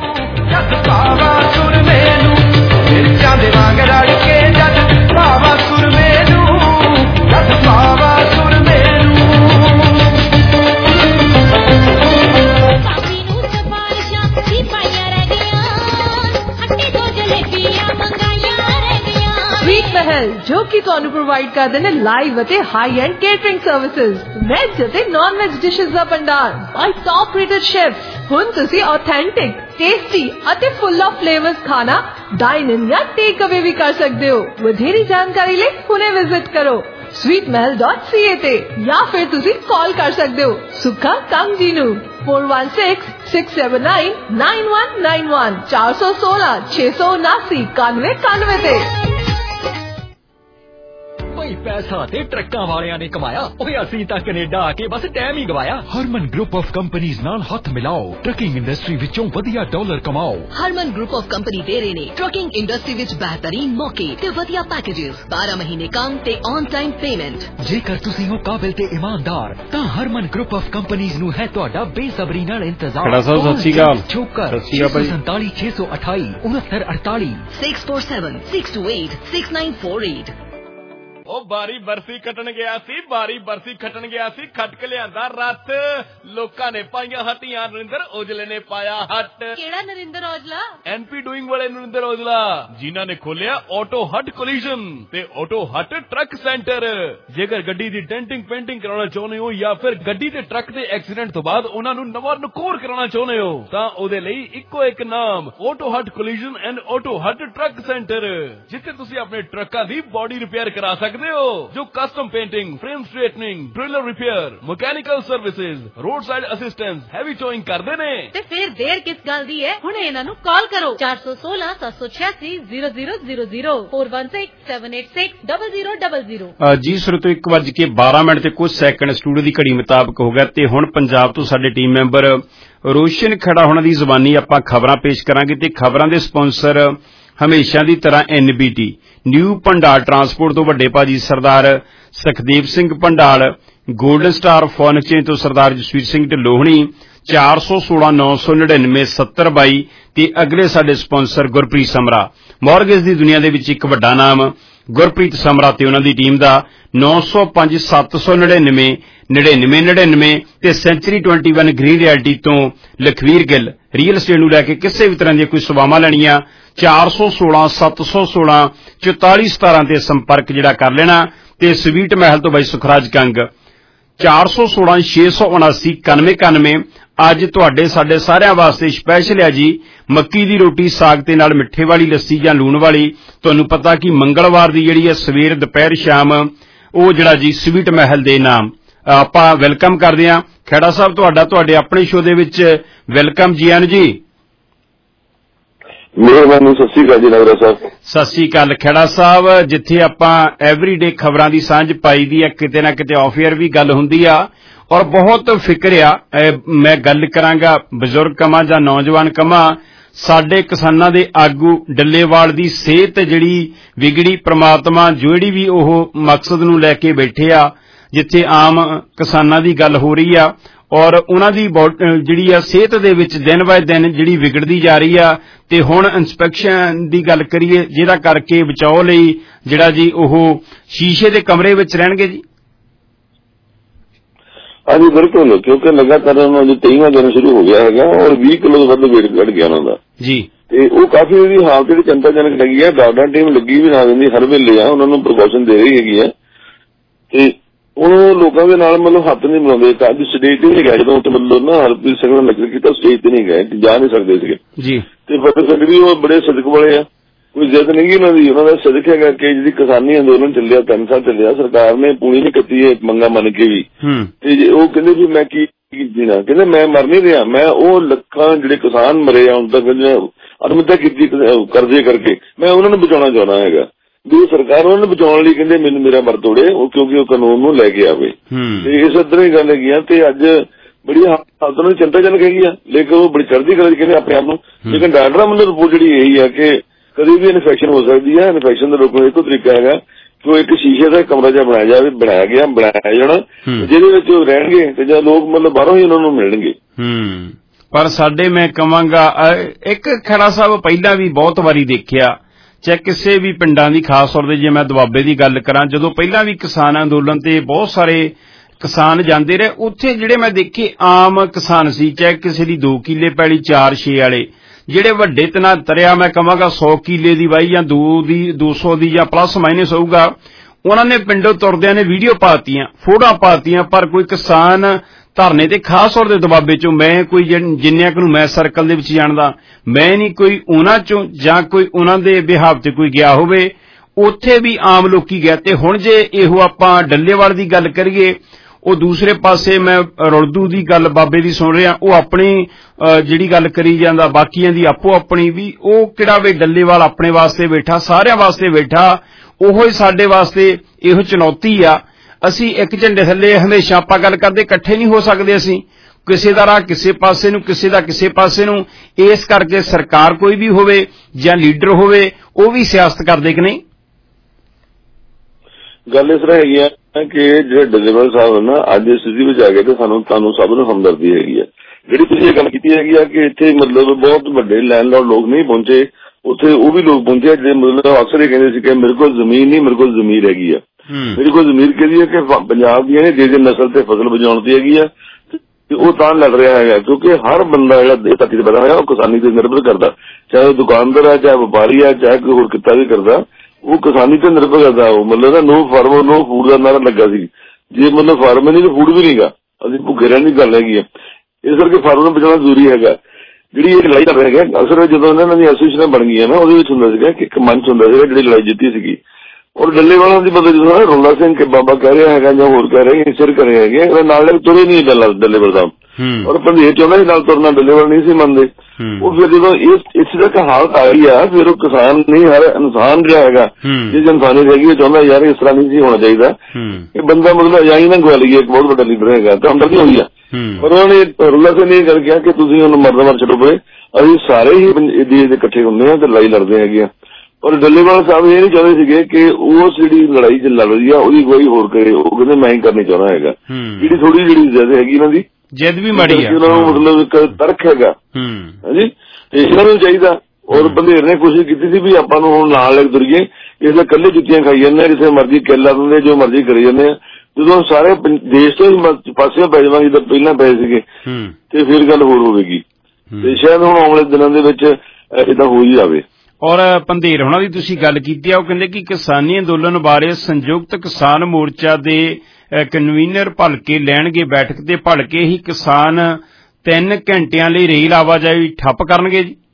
जो कि ਤੁਹਾਨੂੰ ਪ੍ਰੋਵਾਈਡ ਕਰਦੇ ਨੇ ਲਾਈਵ ਅਤੇ high end catering services, veg ਅਤੇ ਨਾਨ ਵੈਜ ਡਿਸ਼ਸ ਦਾ ਭੰਡਾਰ ਬਾਈ ਟੌਪ ਰੇਟਡ ਸ਼ੈਫਸ। ਹੁਣ ਤੁਸੀਂ ਆਥੈਂਟਿਕ, ਟੇਸਟੀ ਅਤੇ ਫੁੱਲ ਆਫ ਫਲੇਵਰਸ ਖਾਣਾ ਡਾਈਨ ਇਨ ਜਾਂ ਟੇਕ ਅਵੇ ਵੀ ਕਰ ਸਕਦੇ ਹੋ। ਵਧੇਰੀ ਜਾਣਕਾਰੀ ਲਈ ਹੁਣੇ ਵਿਜ਼ਿਟ ਕਰੋ sweetmahal.ca ਤੇ, ਜਾਂ ਫਿਰ ਤੁਸੀਂ ਕਾਲ ਕਰ ਸਕਦੇ ਹੋ ਸੁੱਖਾ ਕੰਗ ਜੀ ਨੂੰ 4166799191 416-679-9191 ਤੇ। ਭਾਈ ਪੈਸਾ ਤੇ ਟਰੱਕਾਂ ਵਾਲਿਆਂ ਨੇ ਕਮਾਇਆ, ਓਏ ਅਸੀਂ ਤਾਂ ਕੈਨੇਡਾ ਆ ਕੇ ਬਸ ਟਾਈਮ ਹੀ ਗਵਾਇਆ। ਹਰਮਨ ਗਰੁੱਪ ਆਫ ਕੰਪਨੀਆਂ ਨਾਲ ਹੱਥ ਮਿਲਾਓ, ਟਰੱਕਿੰਗ ਇੰਡਸਟਰੀ ਵਿੱਚੋਂ ਵਧੀਆ ਡਾਲਰ ਕਮਾਓ। ਹਰਮਨ ਗਰੁੱਪ ਆਫ ਕੰਪਨੀ ਦੇ ਰਹੇ ਨੇ ਟਰੱਕਿੰਗ ਇੰਡਸਟਰੀ ਵਿੱਚ ਬਿਹਤਰੀਨ ਮੌਕੇ ਤੇ ਵਧੀਆ ਪੈਕੇजेस, 12 ਮਹੀਨੇ ਕੰਮ ਤੇ ਔਨ ਟਾਈਮ ਪੇਮੈਂਟ। ਜੇਕਰ ਤੁਸੀਂ ਹੋ ਕਾਬਿਲ ਤੇ ਇਮਾਨਦਾਰ ਤਾਂ ਹਰਮਨ ਗਰੁੱਪ ਆਫ ਕੰਪਨੀਆਂ ਨੂੰ ਹੈ ਤੁਹਾਡਾ ਬੇਸਬਰੀ ਨਾਲ ਇੰਤਜ਼ਾਰ। ਖੜਾ ਸਾਹਿਬ ਸਤਿ ਸ਼੍ਰੀ ਅਕਾਲ। ਚੋਕਰ 647-628 6948 647-628-6948। ਉਹ ਬਾਰੀ ਬਰਸੀ ਖੱਟਣ ਗਿਆ ਸੀ, ਖੱਟ ਕੇ ਲਿਆਂਦਾ ਰੱਥ। ਲੋਕਾਂ ਨੇ ਪਾਈਆਂ ਹੱਟੀਆਂ, ਨਰਿੰਦਰ ਔਜਲੇ ਨੇ ਪਾਇਆ ਹੱਟ। ਕਿਹੜਾ ਨਰਿੰਦਰ ਔਜਲਾ? ਐਨਪੀ ਡੂਇੰਗ ਵਾਲੇ ਨਰਿੰਦਰ ਔਜਲਾ, ਜਿਨ੍ਹਾਂ ਨੇ ਖੋਲਿਆ ਆਟੋ ਹੱਟ ਕੋਲੀਜਨ ਤੇ ਆਟੋ ਹੱਟ ਟਰੱਕ ਸੈਂਟਰ। ਜੇਕਰ ਗੱਡੀ ਦੀ ਡੈਂਟਿੰਗ ਪੇਂਟਿੰਗ ਕਰਾਉਣਾ ਚਾਹੁੰਦੇ ਹੋ ਜਾਂ ਫਿਰ ਗੱਡੀ ਤੇ ਟਰੱਕ ਦੇ ਐਕਸੀਡੈਂਟ ਤੋਂ ਬਾਅਦ ਉਹਨਾਂ ਨੂੰ ਨਵਾਂ ਨਕੋਰ ਕਰਾਉਣਾ ਚਾਹੁੰਦੇ ਹੋ ਤਾਂ ਉਹਦੇ ਲਈ ਇੱਕੋ ਇੱਕ ਨਾਮ, auto hut collision and auto hut truck centre, ਜਿੱਥੇ ਤੁਸੀਂ ਆਪਣੇ ਟਰੱਕਾਂ ਦੀ ਬੋਡੀ ਰਿਪੇਅਰ ਕਰਾ ਸਕਦੇ ਹੋ, ਜੋ custom painting, frame straightening, trailer repair, mechanical services, road side assistance, heavy towing ਕਰਦੇ ਨੇ। ਤੇ ਫਿਰ ਦੇਰ ਕਿਸ ਗੱਲ ਦੀ ਹੈ, ਹੁਣੇ ਇਹਨਾਂ ਨੂੰ ਕਾਲ ਕਰੋ 416-786-0000 416-786-0000। ਜੀ ਸਰੋਤੋ 1:12 ਤੇ ਕੁਝ ਸੈਕਿੰਡ ਸਟੂਡੀਓ ਦੀ ਘੜੀ ਮੁਤਾਬਕ ਹੋ ਗਿਆ ਤੇ ਹੁਣ ਪੰਜਾਬ ਤੋਂ ਸਾਡੇ ਟੀਮ ਮੈਂਬਰ ਰੋਸ਼ਨ ਖੜਾ ਹੋਣਾ ਦੀ ਜ਼ਬਾਨੀ ਆਪਾਂ ਖਬਰਾਂ ਪੇਸ਼ ਕਰਾਂਗੇ ਤੇ ਖਬਰਾਂ ਦੇ ਸਪਾਂਸਰ ਹਮੇਸ਼ਾ ਦੀ ਤਰ੍ਹਾਂ NBT ਨਿਊ ਭੰਡਾਲ ਟਰਾਂਸਪੋਰਟ ਤੋਂ ਵੱਡੇ ਭਾਜੀ Sardar Sukhdev Singh Bhandal, golden star phone exchange ਤੋਂ ਸਰਦਾਰ ਜਸਵੀਰ ਸਿੰਘ ਢਿੱਲੋਹਣੀ 416-999-7022 ਤੇ ਅਗਲੇ ਸਾਡੇ ਸਪਾਂਸਰ ਗੁਰਪ੍ਰੀਤ ਸਮਰਾ। ਮਾਰਗੇਜ ਦੀ ਦੁਨੀਆ ਦੇ ਵਿੱਚ ਇੱਕ ਵੱਡਾ ਨਾਮ ਗੁਰਪ੍ਰੀਤ ਸਮਰਾ ਤੇ ਉਹਨਾਂ ਦੀ ਟੀਮ ਦਾ 905-799-9999 ਤੇ ਸੈਂਚਰੀ 21 ਗ੍ਰੀਨ ਰਿਐਲਟੀ ਤੋਂ ਲਖਵੀਰ ਗਿੱਲ। ਰੀਅਲ estate ਨੂੰ ਲੈ ਕੇ ਕਿਸੇ ਵੀ ਤਰ੍ਹਾਂ ਦੀਆਂ ਕੋਈ ਸੇਵਾਵਾਂ ਲੈਣੀਆਂ 416-716-4417 ਤੇ ਸੰਪਰਕ ਜਿਹੜਾ ਕਰ ਲੈਣਾ। ਤੇ ਸਵੀਟ ਮਹਿਲ ਤੋਂ ਬਾਈ ਸੁਖਰਾਜ ਕੰਗ 416-679-9191। ਅੱਜ ਤੁਹਾਡੇ ਸਾਡੇ ਸਾਰਿਆਂ ਵਾਸਤੇ ਸਪੈਸ਼ਲ ਹੈ ਜੀ ਮੱਕੀ ਦੀ ਰੋਟੀ ਸਾਗ ਤੇ ਨਾਲ ਮਿੱਠੇ ਵਾਲੀ ਲੱਸੀ ਜਾਂ ਲੂਣ ਵਾਲੀ। ਤੁਹਾਨੂੰ ਪਤਾ ਕਿ ਮੰਗਲਵਾਰ ਦੀ ਜਿਹੜੀ ਹੈ ਸਵੇਰ ਦੁਪਹਿਰ ਸ਼ਾਮ ਉਹ ਜਿਹੜਾ ਜੀ ਸਵੀਟ ਮਹਿਲ ਦੇ ਨਾਮ ਆਪਾਂ ਵੈਲਕਮ ਕਰਦੇ ਹਾਂ। ਖੇੜਾ ਸਾਹਿਬ ਤੁਹਾਡੇ ਆਪਣੇ ਸ਼ੋਅ ਦੇ ਵਿੱਚ ਵੈਲਕਮ ਜੀ ਆਨ ਜੀ। ਮਿਹਰਬਾਨੀ, ਸਤਿ ਸ਼੍ਰੀ ਅਕਾਲ ਜੀ ਨਗਰਾ ਸਾਹਿਬ। ਸਤਿ ਸ਼੍ਰੀ ਅਕਾਲ ਖੇੜਾ ਸਾਹਿਬ। ਜਿੱਥੇ ਆਪਾਂ ਐਵਰੀਡੇ ਖਬਰਾਂ ਦੀ ਸਾਂਝ ਪਾਈ ਦੀ ਆ, ਕਿਤੇ ਨਾ ਕਿਤੇ ਆਫ ਏਅਰ ਵੀ ਗੱਲ ਹੁੰਦੀ ਆ ਔਰ ਬਹੁਤ ਫਿਕਰ ਆ। ਮੈਂ ਗੱਲ ਕਰਾਂਗਾ ਬਜ਼ੁਰਗ ਕਮਾਂ ਜਾਂ ਨੌਜਵਾਨ ਕਮਾਂ, ਸਾਡੇ ਕਿਸਾਨਾਂ ਦੇ ਆਗੂ ਡੱਲੇਵਾਲ ਦੀ ਸਿਹਤ ਜਿਹੜੀ ਵਿਗੜੀ, ਪ੍ਰਮਾਤਮਾ ਜਿਹੜੀ ਵੀ ਉਹ ਮਕਸਦ ਨੂੰ ਲੈ ਕੇ ਬੈਠੇ ਆ, ਜਿੱਥੇ ਆਮ ਕਿਸਾਨਾਂ ਦੀ ਗੱਲ ਹੋ ਰਹੀ ਆ ਔਰ ਉਹਨਾਂ ਦੀ ਜਿਹੜੀ ਆ ਸਿਹਤ ਦੇ ਵਿੱਚ ਦਿਨ ਬਾਏ ਦਿਨ ਜਿਹੜੀ ਵਿਗੜਦੀ ਜਾ ਰਹੀ ਆ। ਤੇ ਹੁਣ ਇੰਸਪੈਕਸ਼ਨ ਦੀ ਗੱਲ ਕਰੀਏ ਜਿਹਦਾ ਕਰਕੇ ਬਚਾਓ ਲਈ ਜਿਹੜਾ ਜੀ ਉਹ ਸ਼ੀਸ਼ੇ ਦੇ ਕਮਰੇ ਵਿੱਚ ਰਹਿਣਗੇ ਜੀ। ਹਾਂਜੀ ਬਿਲਕੁਲ, ਕਿਉਂਕਿ ਲਗਾਤਾਰ ਉਹਨਾਂ ਦਾ 23ਵਾਂ ਦਿਨ ਸ਼ੁਰੂ ਹੋ ਗਿਆ ਹੈਗਾ ਔਰ 20 ਕਿਲੋ ਤੋਂ ਵੱਧ weight ਘਟ ਗਿਆ ਉਹਨਾਂ ਦਾ ਜੀ। ਤੇ ਉਹ ਕਾਫੀ ਉਹਦੀ ਹਾਲਤ ਜਿਹੜੀ ਚਿੰਤਾਜਨਕ ਹੈਗੀ ਆ। ਡਾਕਟਰ ਟੀਮ ਲੱਗੀ ਵੀ ਨਾ ਦਿੰਦੀ ਹਰ ਵੇਲੇ ਆ, ਉਹਨਾਂ ਨੂੰ ਪ੍ਰੀਕਾਸ਼ਨ ਦੇ ਰਹੀ ਹੈਗੀ ਆ ਤੇ ਹੁਣ ਲੋਕਾਂ ਦੇ ਨਾਲ ਮਤਲਬ ਹੱਥ ਨਹੀਂ ਮਿਲਾਉਂਦੇ। ਅੱਜ ਸਟੇਜ ਤੇ ਨਹੀਂ ਗਏ, ਜਦੋਂ ਉੱਥੇ ਮਤਲਬ ਨਾ ਹਰਪ੍ਰੀਤ ਸਿੰਘ ਨੇ ਨਕਲ ਕੀਤਾ ਸਟੇਜ ਤੇ ਨਹੀਂ ਗਏ, ਜਾ ਨਹੀਂ ਸਕਦੇ ਸੀਗੇ ਜੀ। ਤੇ ਫਤਿਹ ਸਿੰਘ ਵੀ ਉਹ ਬੜੇ ਸਦਕ ਵਾਲੇ ਆ ਕੋਈ ਜ਼ਿੱਦ ਨਹੀਂ ਗੀ ਉਹਨਾਂ ਦੀ। ਉਹਨਾਂ ਦਾ ਸਦਕ ਹੈਗਾ ਕਿ ਜਿਹੜੀ ਕਿਸਾਨੀ ਅੰਦੋਲਨ ਚੱਲਿਆ 3 ਸਾਲ ਚੱਲਿਆ, ਸਰਕਾਰ ਨੇ ਪੂਰੀ ਨਹੀਂ ਕੀਤੀ ਇਹ ਮੰਗਾਂ ਮੰਨ ਕੇ ਵੀ। ਤੇ ਉਹ ਕਹਿੰਦੇ ਵੀ ਮੈਂ ਕੀ ਕੀਤੀ ਨਾ, ਕਹਿੰਦੇ ਮੈਂ ਮਰ ਨਹੀਂ ਰਿਹਾ, ਮੈਂ ਉਹ ਲੱਖਾਂ ਜਿਹੜੇ ਕਿਸਾਨ ਮਰੇ ਆ ਹੁਣ ਤੱਕ ਅਨਮਤਾ ਕੀਤੀ ਕਰਜ਼ੇ ਕਰਕੇ, ਮੈਂ ਉਹਨਾਂ ਨੂੰ ਬਚਾਉਣਾ ਚਾਹੁੰਦਾ ਹੈਗਾ। ਵੀ ਸਰਕਾਰ ਉਹਨਾਂ ਨੂੰ ਬਚਾਉਣ ਲਈ ਕਹਿੰਦੇ ਮੈਨੂੰ ਮੇਰਾ ਮਰ ਤੋੜੇ, ਕਿਉਂਕਿ ਉਹ ਕਾਨੂੰਨ ਨੂੰ ਲੈ ਕੇ ਆਵੇ। ਤੇ ਇਸ ਤਰ੍ਹਾਂ ਹੀ ਗੱਲ ਹੈਗੀ ਆ। ਤੇ ਅੱਜ ਬੜੀ ਹਾਲਤ ਨੂੰ ਚਿੰਤਾਜਨਕ ਹੈਗੀ ਆ, ਲੇਕਿਨ ਉਹ ਬੜੀ ਚੜ੍ਹਦੀ ਕਲਾ ਕਹਿੰਦੇ ਆਪਣੇ ਆਪ ਨੂੰ। ਲੇਕਿਨ ਡਾਕਟਰਾਂ ਵੱਲੋਂ ਰਿਪੋਰਟ ਜਿਹੜੀ ਇਹੀ ਆ ਕਿ ਕਦੇ ਵੀ ਇਨਫੈਕਸ਼ਨ ਹੋ ਸਕਦੀ ਹੈ। ਇਨਫੈਕਸ਼ਨ ਦਾ ਰੋਕਣ ਦਾ ਇੱਕੋ ਤਰੀਕਾ ਹੈਗਾ ਕਿ ਉਹ ਇੱਕ ਸ਼ੀਸ਼ੇ ਦਾ ਕਮਰਾ ਜਿਹਾ ਬਣਾਇਆ ਜਾਣਾ, ਜਿਹਦੇ ਵਿੱਚ ਉਹ ਰਹਿਣਗੇ ਤੇ ਜਦ ਲੋਕ ਮਤਲਬ ਬਾਹਰੋਂ ਹੀ ਉਹਨਾਂ ਨੂੰ ਮਿਲਣਗੇ। ਪਰ ਸਾਡੇ ਮੈਂ ਕਵਾਂਗਾ ਇੱਕ ਖੜਾ ਸਾਹਿਬ ਪਹਿਲਾਂ ਵੀ ਬਹੁਤ ਵਾਰੀ ਦੇਖਿਆ, ਚਾਹੇ ਕਿਸੇ ਵੀ ਪਿੰਡਾਂ ਦੀ, ਖਾਸ ਤੌਰ ਤੇ ਜੇ ਮੈਂ ਦੁਆਬੇ ਦੀ ਗੱਲ ਕਰਾਂ, ਜਦੋਂ ਪਹਿਲਾਂ ਵੀ ਕਿਸਾਨ ਅੰਦੋਲਨ ਤੇ ਬਹੁਤ ਸਾਰੇ ਕਿਸਾਨ ਜਾਂਦੇ ਰਹੇ, ਉੱਥੇ ਜਿਹੜੇ ਮੈਂ ਦੇਖੇ ਆਮ ਕਿਸਾਨ ਸੀ, ਚਾਹੇ ਕਿਸੇ ਦੀ 2 ਕਿੱਲੇ ਪੈਲੀ 4-6 ਵਾਲੇ, ਜਿਹੜੇ ਵੱਡੇ ਤਰਿਆ ਮੈਂ ਕਹਾਂਗਾ 100 ਕਿੱਲੇ ਦੀ ਵਾਈ ਜਾਂ 200 ਦੀ ਜਾਂ ਪਲੱਸ ਮਾਈਨਸ ਹੋਊਗਾ, ਉਹਨਾਂ ਨੇ ਪਿੰਡੋਂ ਤੁਰਦਿਆਂ ਨੇ ਵੀਡੀਓ ਪਾਤੀਆਂ, ਫੋਟੋਆਂ ਪਾਤੀਆਂ, ਪਰ ਕੋਈ ਕਿਸਾਨ ਧਰਨੇ ਤੇ ਖਾਸ ਤੌਰ ਤੇ ਦੁਆਬੇ ਚੋਂ ਮੈਂ ਕੋਈ ਜਿੰਨਿਆਂ ਨੂੰ ਮੈਂ ਸਰਕਲ ਦੇ ਵਿੱਚ ਜਾਣਦਾ, ਮੈਂ ਨਹੀਂ ਕੋਈ ਉਹਨਾਂ ਚੋਂ ਜਾਂ ਕੋਈ ਉਹਨਾਂ ਦੇ ਬਿਹਾਵ ਤੇ ਕੋਈ ਗਿਆ ਹੋਵੇ। ਉੱਥੇ ਵੀ ਆਮ ਲੋਕੀ ਗਏ। ਤੇ ਹੁਣ ਜੇ ਇਹੋ ਆਪਾਂ ਡੱਲੇਵਾਲ ਦੀ ਗੱਲ ਕਰੀਏ, ਉਹ ਦੂਸਰੇ ਪਾਸੇ ਮੈਂ ਰੁਲਦੂ ਦੀ ਗੱਲ ਬਾਬੇ ਦੀ ਸੁਣ ਰਿਹਾ, ਉਹ ਆਪਣੀ ਜਿਹੜੀ ਗੱਲ ਕਰੀ ਜਾਂਦਾ, ਬਾਕੀਆਂ ਦੀ ਆਪੋ ਆਪਣੀ ਵੀ। ਉਹ ਕਿਹੜਾ ਵੇ ਡੱਲੇਵਾਲ ਆਪਣੇ ਵਾਸਤੇ ਬੈਠਾ, ਸਾਰਿਆਂ ਵਾਸਤੇ ਬੈਠਾ, ਉਹੋ ਹੀ ਸਾਡੇ ਵਾਸਤੇ ਇਹੋ ਚੁਣੌਤੀ ਆ। ਅਸੀਂ ਇੱਕ ਝੰਡੇ ਥੱਲੇ ਹਮੇਸ਼ਾ ਆਪਾਂ ਗੱਲ ਕਰਦੇ, ਇਕੱਠੇ ਨਹੀਂ ਹੋ ਸਕਦੇ। ਅਸੀਂ ਕਿਸੇ ਦਾ ਰਾਹ ਕਿਸੇ ਪਾਸੇ ਨੂੰ, ਕਿਸੇ ਦਾ ਕਿਸੇ ਪਾਸੇ ਨੂੰ। ਇਸ ਕਰਕੇ ਸਰਕਾਰ ਕੋਈ ਵੀ ਹੋਵੇ ਜਾਂ ਲੀਡਰ ਹੋਵੇ, ਉਹ ਵੀ ਸਿਆਸਤ ਕਰਦੇ ਕਿ ਨਹੀਂ? ਗੱਲ ਇਸ ਤਰ੍ਹਾਂ ਹੈਗੀ ਆ ਕਿ ਜਿਹੜੇ ਡੱਲੇਵਾਲ ਸਾਹਿਬ ਨਾ ਅੱਜ ਇਸ ਸਥਿਤੀ ਵਿੱਚ ਆ ਗਏ ਤੇ ਤੁਹਾਨੂੰ ਸਭ ਨੂੰ ਹਮਦਰਦੀ ਹੈਗੀ ਆ। ਜਿਹੜੀ ਤੁਸੀਂ ਇਹ ਗੱਲ ਕੀਤੀ ਹੈਗੀ ਆ ਕਿ ਇੱਥੇ ਮਤਲਬ ਬਹੁਤ ਵੱਡੇ ਲੈਂਡਲੌਰਡ ਲੋਕ ਨਹੀਂ ਪਹੁੰਚੇ, ਉੱਥੇ ਉਹ ਵੀ ਲੋਕ ਪਹੁੰਚੇ ਜਿਹੜੇ ਮਤਲਬ ਅਕਸਰ ਇਹ ਕਹਿੰਦੇ ਸੀ ਕਿ ਮੇਰੇ ਕੋਲ ਜ਼ਮੀਨ ਨਹੀਂ, ਮੇਰੇ ਕੋਲ ਜ਼ਮੀਰ ਹੈਗੀ ਆ। ਮੇਰੇ ਕੋਲ ਜ਼ਮੀਰ ਕਹਿੰਦੀ ਹੈ ਕਿ ਪੰਜਾਬ ਦੀਆਂ ਜੇ ਨਸਲ ਤੇ ਫਸਲ ਬਚਾਉਣ ਦੀ ਹੈਗੀ ਆ, ਤੇ ਉਹ ਤਾਂ ਲੜ ਰਿਹਾ ਹੈਗਾ ਕਿਉਂਕਿ ਹਰ ਬੰਦਾ ਜਿਹੜਾ ਦੇਸ਼ ਧਰਤੀ ਤੇ ਪੈਦਾ ਹੋਇਆ ਉਹ ਕਿਸਾਨੀ ਤੇ ਨਿਰਭਰ ਕਰਦਾ, ਚਾਹੇ ਉਹ ਦੁਕਾਨਦਾਰ ਹੈ, ਚਾਹੇ ਵਪਾਰੀ ਹੈ, ਚਾਹੇ ਕੋਈ ਹੋਰ ਕਿੱਤਾ ਵੀ ਕਰਦਾ, ਉਹ ਕਿਸਾਨੀ ਤੇ ਨਿਰਭਰ ਕਰਦਾ। ਉਹ ਮਤਲਬ ਨੋ ਫਾਰਮਰ ਨੋ ਫੂਡ ਦਾ ਨਾਰਾ ਲੱਗਾ ਸੀ। ਜੇ ਮਤਲਬ ਫਾਰਮਰ ਨਹੀਂ ਤਾਂ ਫੂਡ ਵੀ ਨਹੀਂਗਾ, ਅਸੀਂ ਭੁੱਖੇ ਰਹਿਣ ਦੀ ਗੱਲ ਹੈਗੀ ਆ। ਇਸ ਕਰਕੇ ਫਾਰਮਰ ਨੂੰ ਬਚਾਉਣਾ ਜ਼ਰੂਰੀ ਹੈਗਾ। ਜਿਹੜੀ ਇਹ ਲੜਾਈ ਕਰ ਰਹੇ ਹੈਗੇ, ਅਕਸਰ ਜਦੋਂ ਇਹਨਾਂ ਦੀਆਂ ਐਸੋਸੀਏਸ਼ਨਾਂ ਬਣ ਗਈਆਂ ਨਾ, ਉਹਦੇ ਵਿੱਚ ਹੁੰਦਾ ਸੀਗਾ ਕਿ ਇੱਕ ਮੰਚ ਹੁੰਦਾ ਸੀਗਾ ਜਿਹੜੀ ਲੜਾਈ ਜਿੱਤੀ ਸੀਗੀ। ਔਰ ਡੱਲੇਵਾਲਾਂ ਦੀ ਮਤਲਬ ਜਦੋਂ ਰੋਲਾ ਸਿੰਘ ਕਿ ਬਾਬਾ ਕਹਿ ਰਿਹਾ ਹੈਗਾ ਜਾਂ ਹੋਰ ਕਹਿ ਰਹੇ ਸਿਰ ਕਰੇ ਹੈਗੇ, ਇਹਦੇ ਨਾਲ ਤੁਰੇ ਨਹੀਂ ਡੱਲੇਵਾਲ ਸਾਹਿਬ। ਔਰ ਪੰਧੇਰ ਚਾਹੁੰਦਾ ਸੀ ਨਾਲ ਤੁਰਨਾ, ਡੱਲੇਵਾਲ ਨਹੀਂ ਸੀ ਮੰਨਦੇ। ਉਹ ਫਿਰ ਜਦੋਂ ਇਸ ਤੱਕ ਹਾਲਤ ਆ ਗਈ ਆ, ਫਿਰ ਉਹ ਕਿਸਾਨ ਨਹੀਂ, ਹਰ ਇਨਸਾਨ ਜਿਹੜਾ ਹੈਗਾ, ਜਿਸ ਇਨਸਾਨੀਅਤ ਹੈਗੀ, ਉਹ ਚਾਹੁੰਦਾ ਯਾਰ ਇਸ ਤਰ੍ਹਾਂ ਨਹੀਂ ਸੀ ਹੋਣਾ ਚਾਹੀਦਾ, ਇਹ ਬੰਦਾ ਮਤਲਬ ਅਜਾਈ ਨਾ ਗਵਾ ਲਈਏ, ਇੱਕ ਬਹੁਤ ਵੱਡਾ ਲੀਡਰ ਹੈਗਾ, ਤਾਂ ਹਮਦਰਦੀ ਹੋਈ ਆ। ਪਰ ਉਹਨਾਂ ਨੇ ਰੋਲਾ ਸਿੰਘ ਨੇ ਇਹ ਗੱਲ ਕਿਹਾ ਕਿ ਤੁਸੀਂ ਉਹਨੂੰ ਮਰਦ ਛੱਡੋ ਪਏ, ਅਸੀਂ ਸਾਰੇ ਹੀ ਦੇਸ਼ ਇਕੱਠੇ ਹੁੰਦੇ ਹਾਂ ਤੇ ਲੜਾਈ ਲੜਦੇ ਹੈਗੇ ਆ। ਔਰ ਡੱਲੇਵਾਲ ਸਾਹਿਬ ਇਹ ਨਹੀਂ ਚਾਹੁੰਦੇ ਸੀਗੇ ਕਿ ਉਸ ਜਿਹੜੀ ਲੜਾਈ ਚ ਲੜ ਰਹੀ ਆ ਉਹਦੀ ਕੋਈ ਹੋਰ ਕਰੇ, ਉਹ ਕਹਿੰਦੇ ਮੈਂ ਹੀ ਕਰਨੀ ਚਾਹੁੰਦਾ ਹੈਗਾ। ਜਿਹੜੀ ਥੋੜੀ ਜਿਹੜੀ ਜਿੱਦ ਹੈਗੀ ਇਹਨਾਂ ਦੀ, ਜਿੱਦ ਵੀ ਮਾੜੀ ਆ, ਉਹਨਾਂ ਨੂੰ ਮਤਲਬ ਇੱਕ ਤਰਕ ਹੈਗਾ ਹਾਂਜੀ, ਤੇ ਇਹਨਾਂ ਨੂੰ ਚਾਹੀਦਾ। ਔਰ ਬੰਦੇਰ ਨੇ ਕੋਸ਼ਿਸ਼ ਕੀਤੀ ਸੀ ਵੀ ਆਪਾਂ ਨੂੰ ਹੁਣ ਨਾਲ ਲੈ ਤੁਰੀਏ, ਇਸ ਲਈ ਇਕੱਲੇ ਜੁੱਤੀਆਂ ਖਾਈ ਜਾਂਦੇ, ਜਿੱਥੇ ਮਰਜ਼ੀ ਕੇਲਾ ਦਿੰਦੇ, ਜੋ ਮਰਜ਼ੀ ਕਰੀ ਜਾਂਦੇ ਆ। ਜਦੋਂ ਸਾਰੇ ਦੇਸ਼ ਤੋਂ ਹੀ ਪਾਸੇ ਪੈ ਜਾਵਾਂਗੇ ਜਿੱਦਾਂ ਪਹਿਲਾਂ ਪਏ ਸੀਗੇ, ਤੇ ਫਿਰ ਗੱਲ ਹੋਰ ਹੋਵੇਗੀ। ਤੇ ਸ਼ਾਇਦ ਹੁਣ ਆਉਣ ਵਾਲੇ ਦਿਨਾਂ ਦੇ ਵਿੱਚ ਏਦਾਂ ਹੋ ਹੀ ਜਾਵੇ। ਔਰ ਪੰਧੇਰ ਹੋਣਾ ਦੀ ਤੁਸੀਂ ਗੱਲ ਕੀਤੀ ਆ, ਉਹ ਕਹਿੰਦੇ ਕਿ ਕਿਸਾਨੀ ਅੰਦੋਲਨ ਬਾਰੇ ਸੰਯੁਕਤ ਕਿਸਾਨ ਮੋਰਚਾ ਦੇ ਕਨਵੀਨਰ ਭਲਕੇ ਲੈਣਗੇ ਬੈਠਕ, ਤੇ ਭਲਕੇ ਹੀ ਕਿਸਾਨ 3 ਘੰਟਿਆਂ ਲਈ ਰੇਲ ਆਵਾਜਾਈ ਠੱਪ ਕਰਨਗੇ ਜੀ।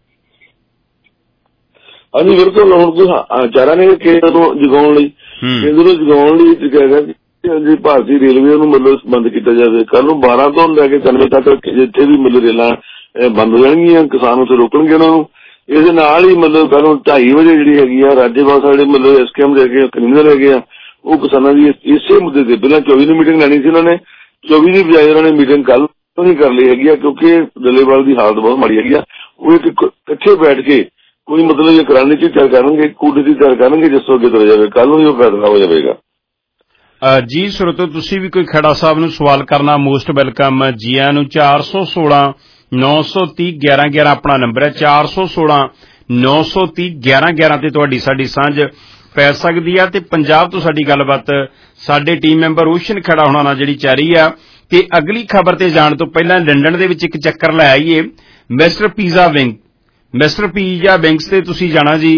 ਹਾਂਜੀ ਬਿਲਕੁਲ। ਹੁਣ ਕੋਈ ਚਾਰਾ ਨੇ ਕੇਂਦਰ ਨੂੰ ਜਗਾਉਣ ਲਈ ਕਹੇਗਾ ਕਿ ਭਾਰਤੀ ਰੇਲਵੇ ਨੂੰ ਮਤਲਬ ਬੰਦ ਕੀਤਾ ਜਾਵੇ। ਕੱਲ ਨੂੰ 12 ਤੋਂ ਲੈ ਕੇ 93 ਤੱਕ ਜਿੱਥੇ ਵੀ ਮਤਲਬ ਰੇਲਾਂ ਬੰਦ ਹੋ ਜਾਣਗੀਆਂ, ਕਿਸਾਨ ਉੱਥੇ ਰੋਕਣਗੇ ਉਹਨਾਂ ਨੂੰ। ਇਹਦੇ ਨਾਲ ਹੀ ਮਤਲਬ ਕੱਲ ਨੂੰ 2:30 ਵਜੇ ਜਿਹੜੀ ਹੈਗੀ ਆ ਰਾਜੇਵਾਲ ਸਾਡੇ ਮਤਲਬ ਐਸਕੇਐਮ ਦੇ ਹੈਗੇ ਕਨਵੀਨਰ ਹੈਗੇ ਆ, ਉਹ ਕਿਸਾਨਾਂ ਦੀ ਇਸੇ ਮੁੱਦੇ ਤੇ ਪਹਿਲਾਂ 24 ਨੂੰ ਮੀਟਿੰਗ ਲੈਣੀ ਸੀ ਉਹਨਾਂ ਨੇ, 24 ਦੀ ਬਜਾਏ ਉਹਨਾਂ ਨੇ ਮੀਟਿੰਗ ਕੱਲ ਨਹੀਂ ਕਰ ਲਈ ਹੈਗੀ ਆ, ਕਿਉਂਕਿ ਡੱਲੇਵਾਲ ਦੀ ਹਾਲਤ ਬਹੁਤ ਮਾੜੀ ਹੈਗੀ ਆ। ਉਹ ਇਕੱਠੇ ਬੈਠ ਕੇ ਕੋਈ ਮਤਲਬ ਇਹ ਰਣਨੀਤੀ ਤਿਆਰ ਕਰਨਗੇ, ਕੂਟਨੀਤੀ ਤਿਆਰ ਕਰਨਗੇ, ਜਿਸ ਤੋਂ ਅੱਗੇ ਤੁਰ ਜਾਵੇ, ਕੱਲ ਨੂੰ ਹੀ ਉਹ ਫੈਸਲਾ ਹੋ ਜਾਵੇਗਾ। ਜੀ ਸਰੋਤੋ, ਤੁਸੀਂ ਵੀ ਕੋਈ ਖੜਾ ਸਾਹਿਬ ਨੂੰ ਸਵਾਲ ਕਰਨਾ ਮੋਸਟ ਵੈਲਕਮ। ਜੀਆਂ ਨੂੰ 416 930 1111 ਆਪਣਾ ਨੰਬਰ ਹੈ, 416 930 1111 ਤੇ ਤੁਹਾਡੀ ਸਾਡੀ ਸਾਂਝ ਪੈ ਸਕਦੀ ਆ। ਤੇ ਪੰਜਾਬ ਤੋਂ ਸਾਡੀ ਗੱਲਬਾਤ ਸਾਡੇ ਟੀਮ ਮੈਂਬਰ ਰੋਸ਼ਨ ਖੜਾ ਹੋਣਾ ਨਾਲ ਜਿਹੜੀ ਚਾਰੀ ਆ। ਤੇ ਅਗਲੀ ਖਬਰ ਤੇ ਜਾਣ ਤੋਂ ਪਹਿਲਾਂ ਲੰਡਨ ਦੇ ਵਿੱਚ ਇੱਕ ਚੱਕਰ ਲੈ ਆਈਏ। Mister pizza wing, mister pizza wings ਤੇ ਤੁਸੀਂ ਜਾਣਾ ਜੀ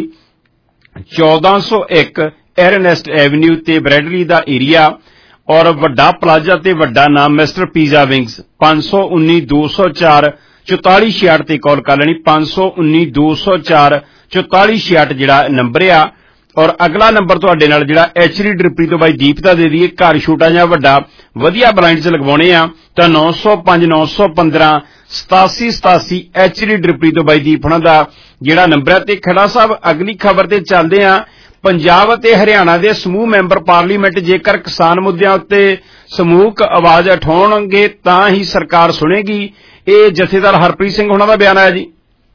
1401 ਐਰਨੈਸਟ ਐਵਨਿਊ ਤੇ ਬ੍ਰੈਡਲੀ ਦਾ ਏਰੀਆ, ਔਰ ਵੱਡਾ ਪਲਾਜ਼ਾ ਤੇ ਵੱਡਾ ਨਾਮ ਮਿਸਟਰ ਪੀਜ਼ਾ ਵਿੰਗਸ। 519 204 4466 ਤੇ ਕਾਲ ਕਰ ਲੈਣੀ, 519 204 4466 ਜਿਹੜਾ ਨੰਬਰ ਆ। ਔਰ ਅਗਲਾ ਨੰਬਰ ਤੁਹਾਡੇ ਨਾਲ ਜਿਹੜਾ ਐਚਡੀ ਡਰਿਪਰੀ ਤੋਂ ਬਾਈ ਦੀਪਤਾ ਦੇ ਦੀਏ, ਘਰ ਛੋਟਾ ਜਾਂ ਵੱਡਾ ਵਧੀਆ ਬਲਾਈਂਡਸ ਲਗਵਾਉਣੇ ਆ ਤਾਂ 905 915 8787 ਐਚਡੀ ਡਰਿਪਰੀ ਤੋਂ ਬਾਈ ਦੀਪ ਉਹਨਾਂ ਦਾ ਜਿਹੜਾ ਨੰਬਰ ਹੈ। ਤੇ ਖੜਾ ਸਾਹਿਬ ਅਗਲੀ ਖਬਰ ਤੇ ਚੱਲਦੇ ਆ। ਪੰਜਾਬ ਅਤੇ ਹਰਿਆਣਾ ਦੇ ਸਮੂਹ ਮੈਂਬਰ ਪਾਰਲੀਮੈਂਟ ਜੇਕਰ ਕਿਸਾਨ ਮੁੱਦਿਆਂ ਉੱਤੇ ਸਮੂਹਕ ਆਵਾਜ਼ ਉਠਾਉਣਗੇ ਤਾਂ ਹੀ ਸਰਕਾਰ ਸੁਣੇਗੀ। ਇਹ ਜਥੇਦਾਰ ਹਰਪ੍ਰੀਤ ਸਿੰਘ ਉਹਨਾਂ ਦਾ ਬਿਆਨ ਆਇਆ ਜੀ।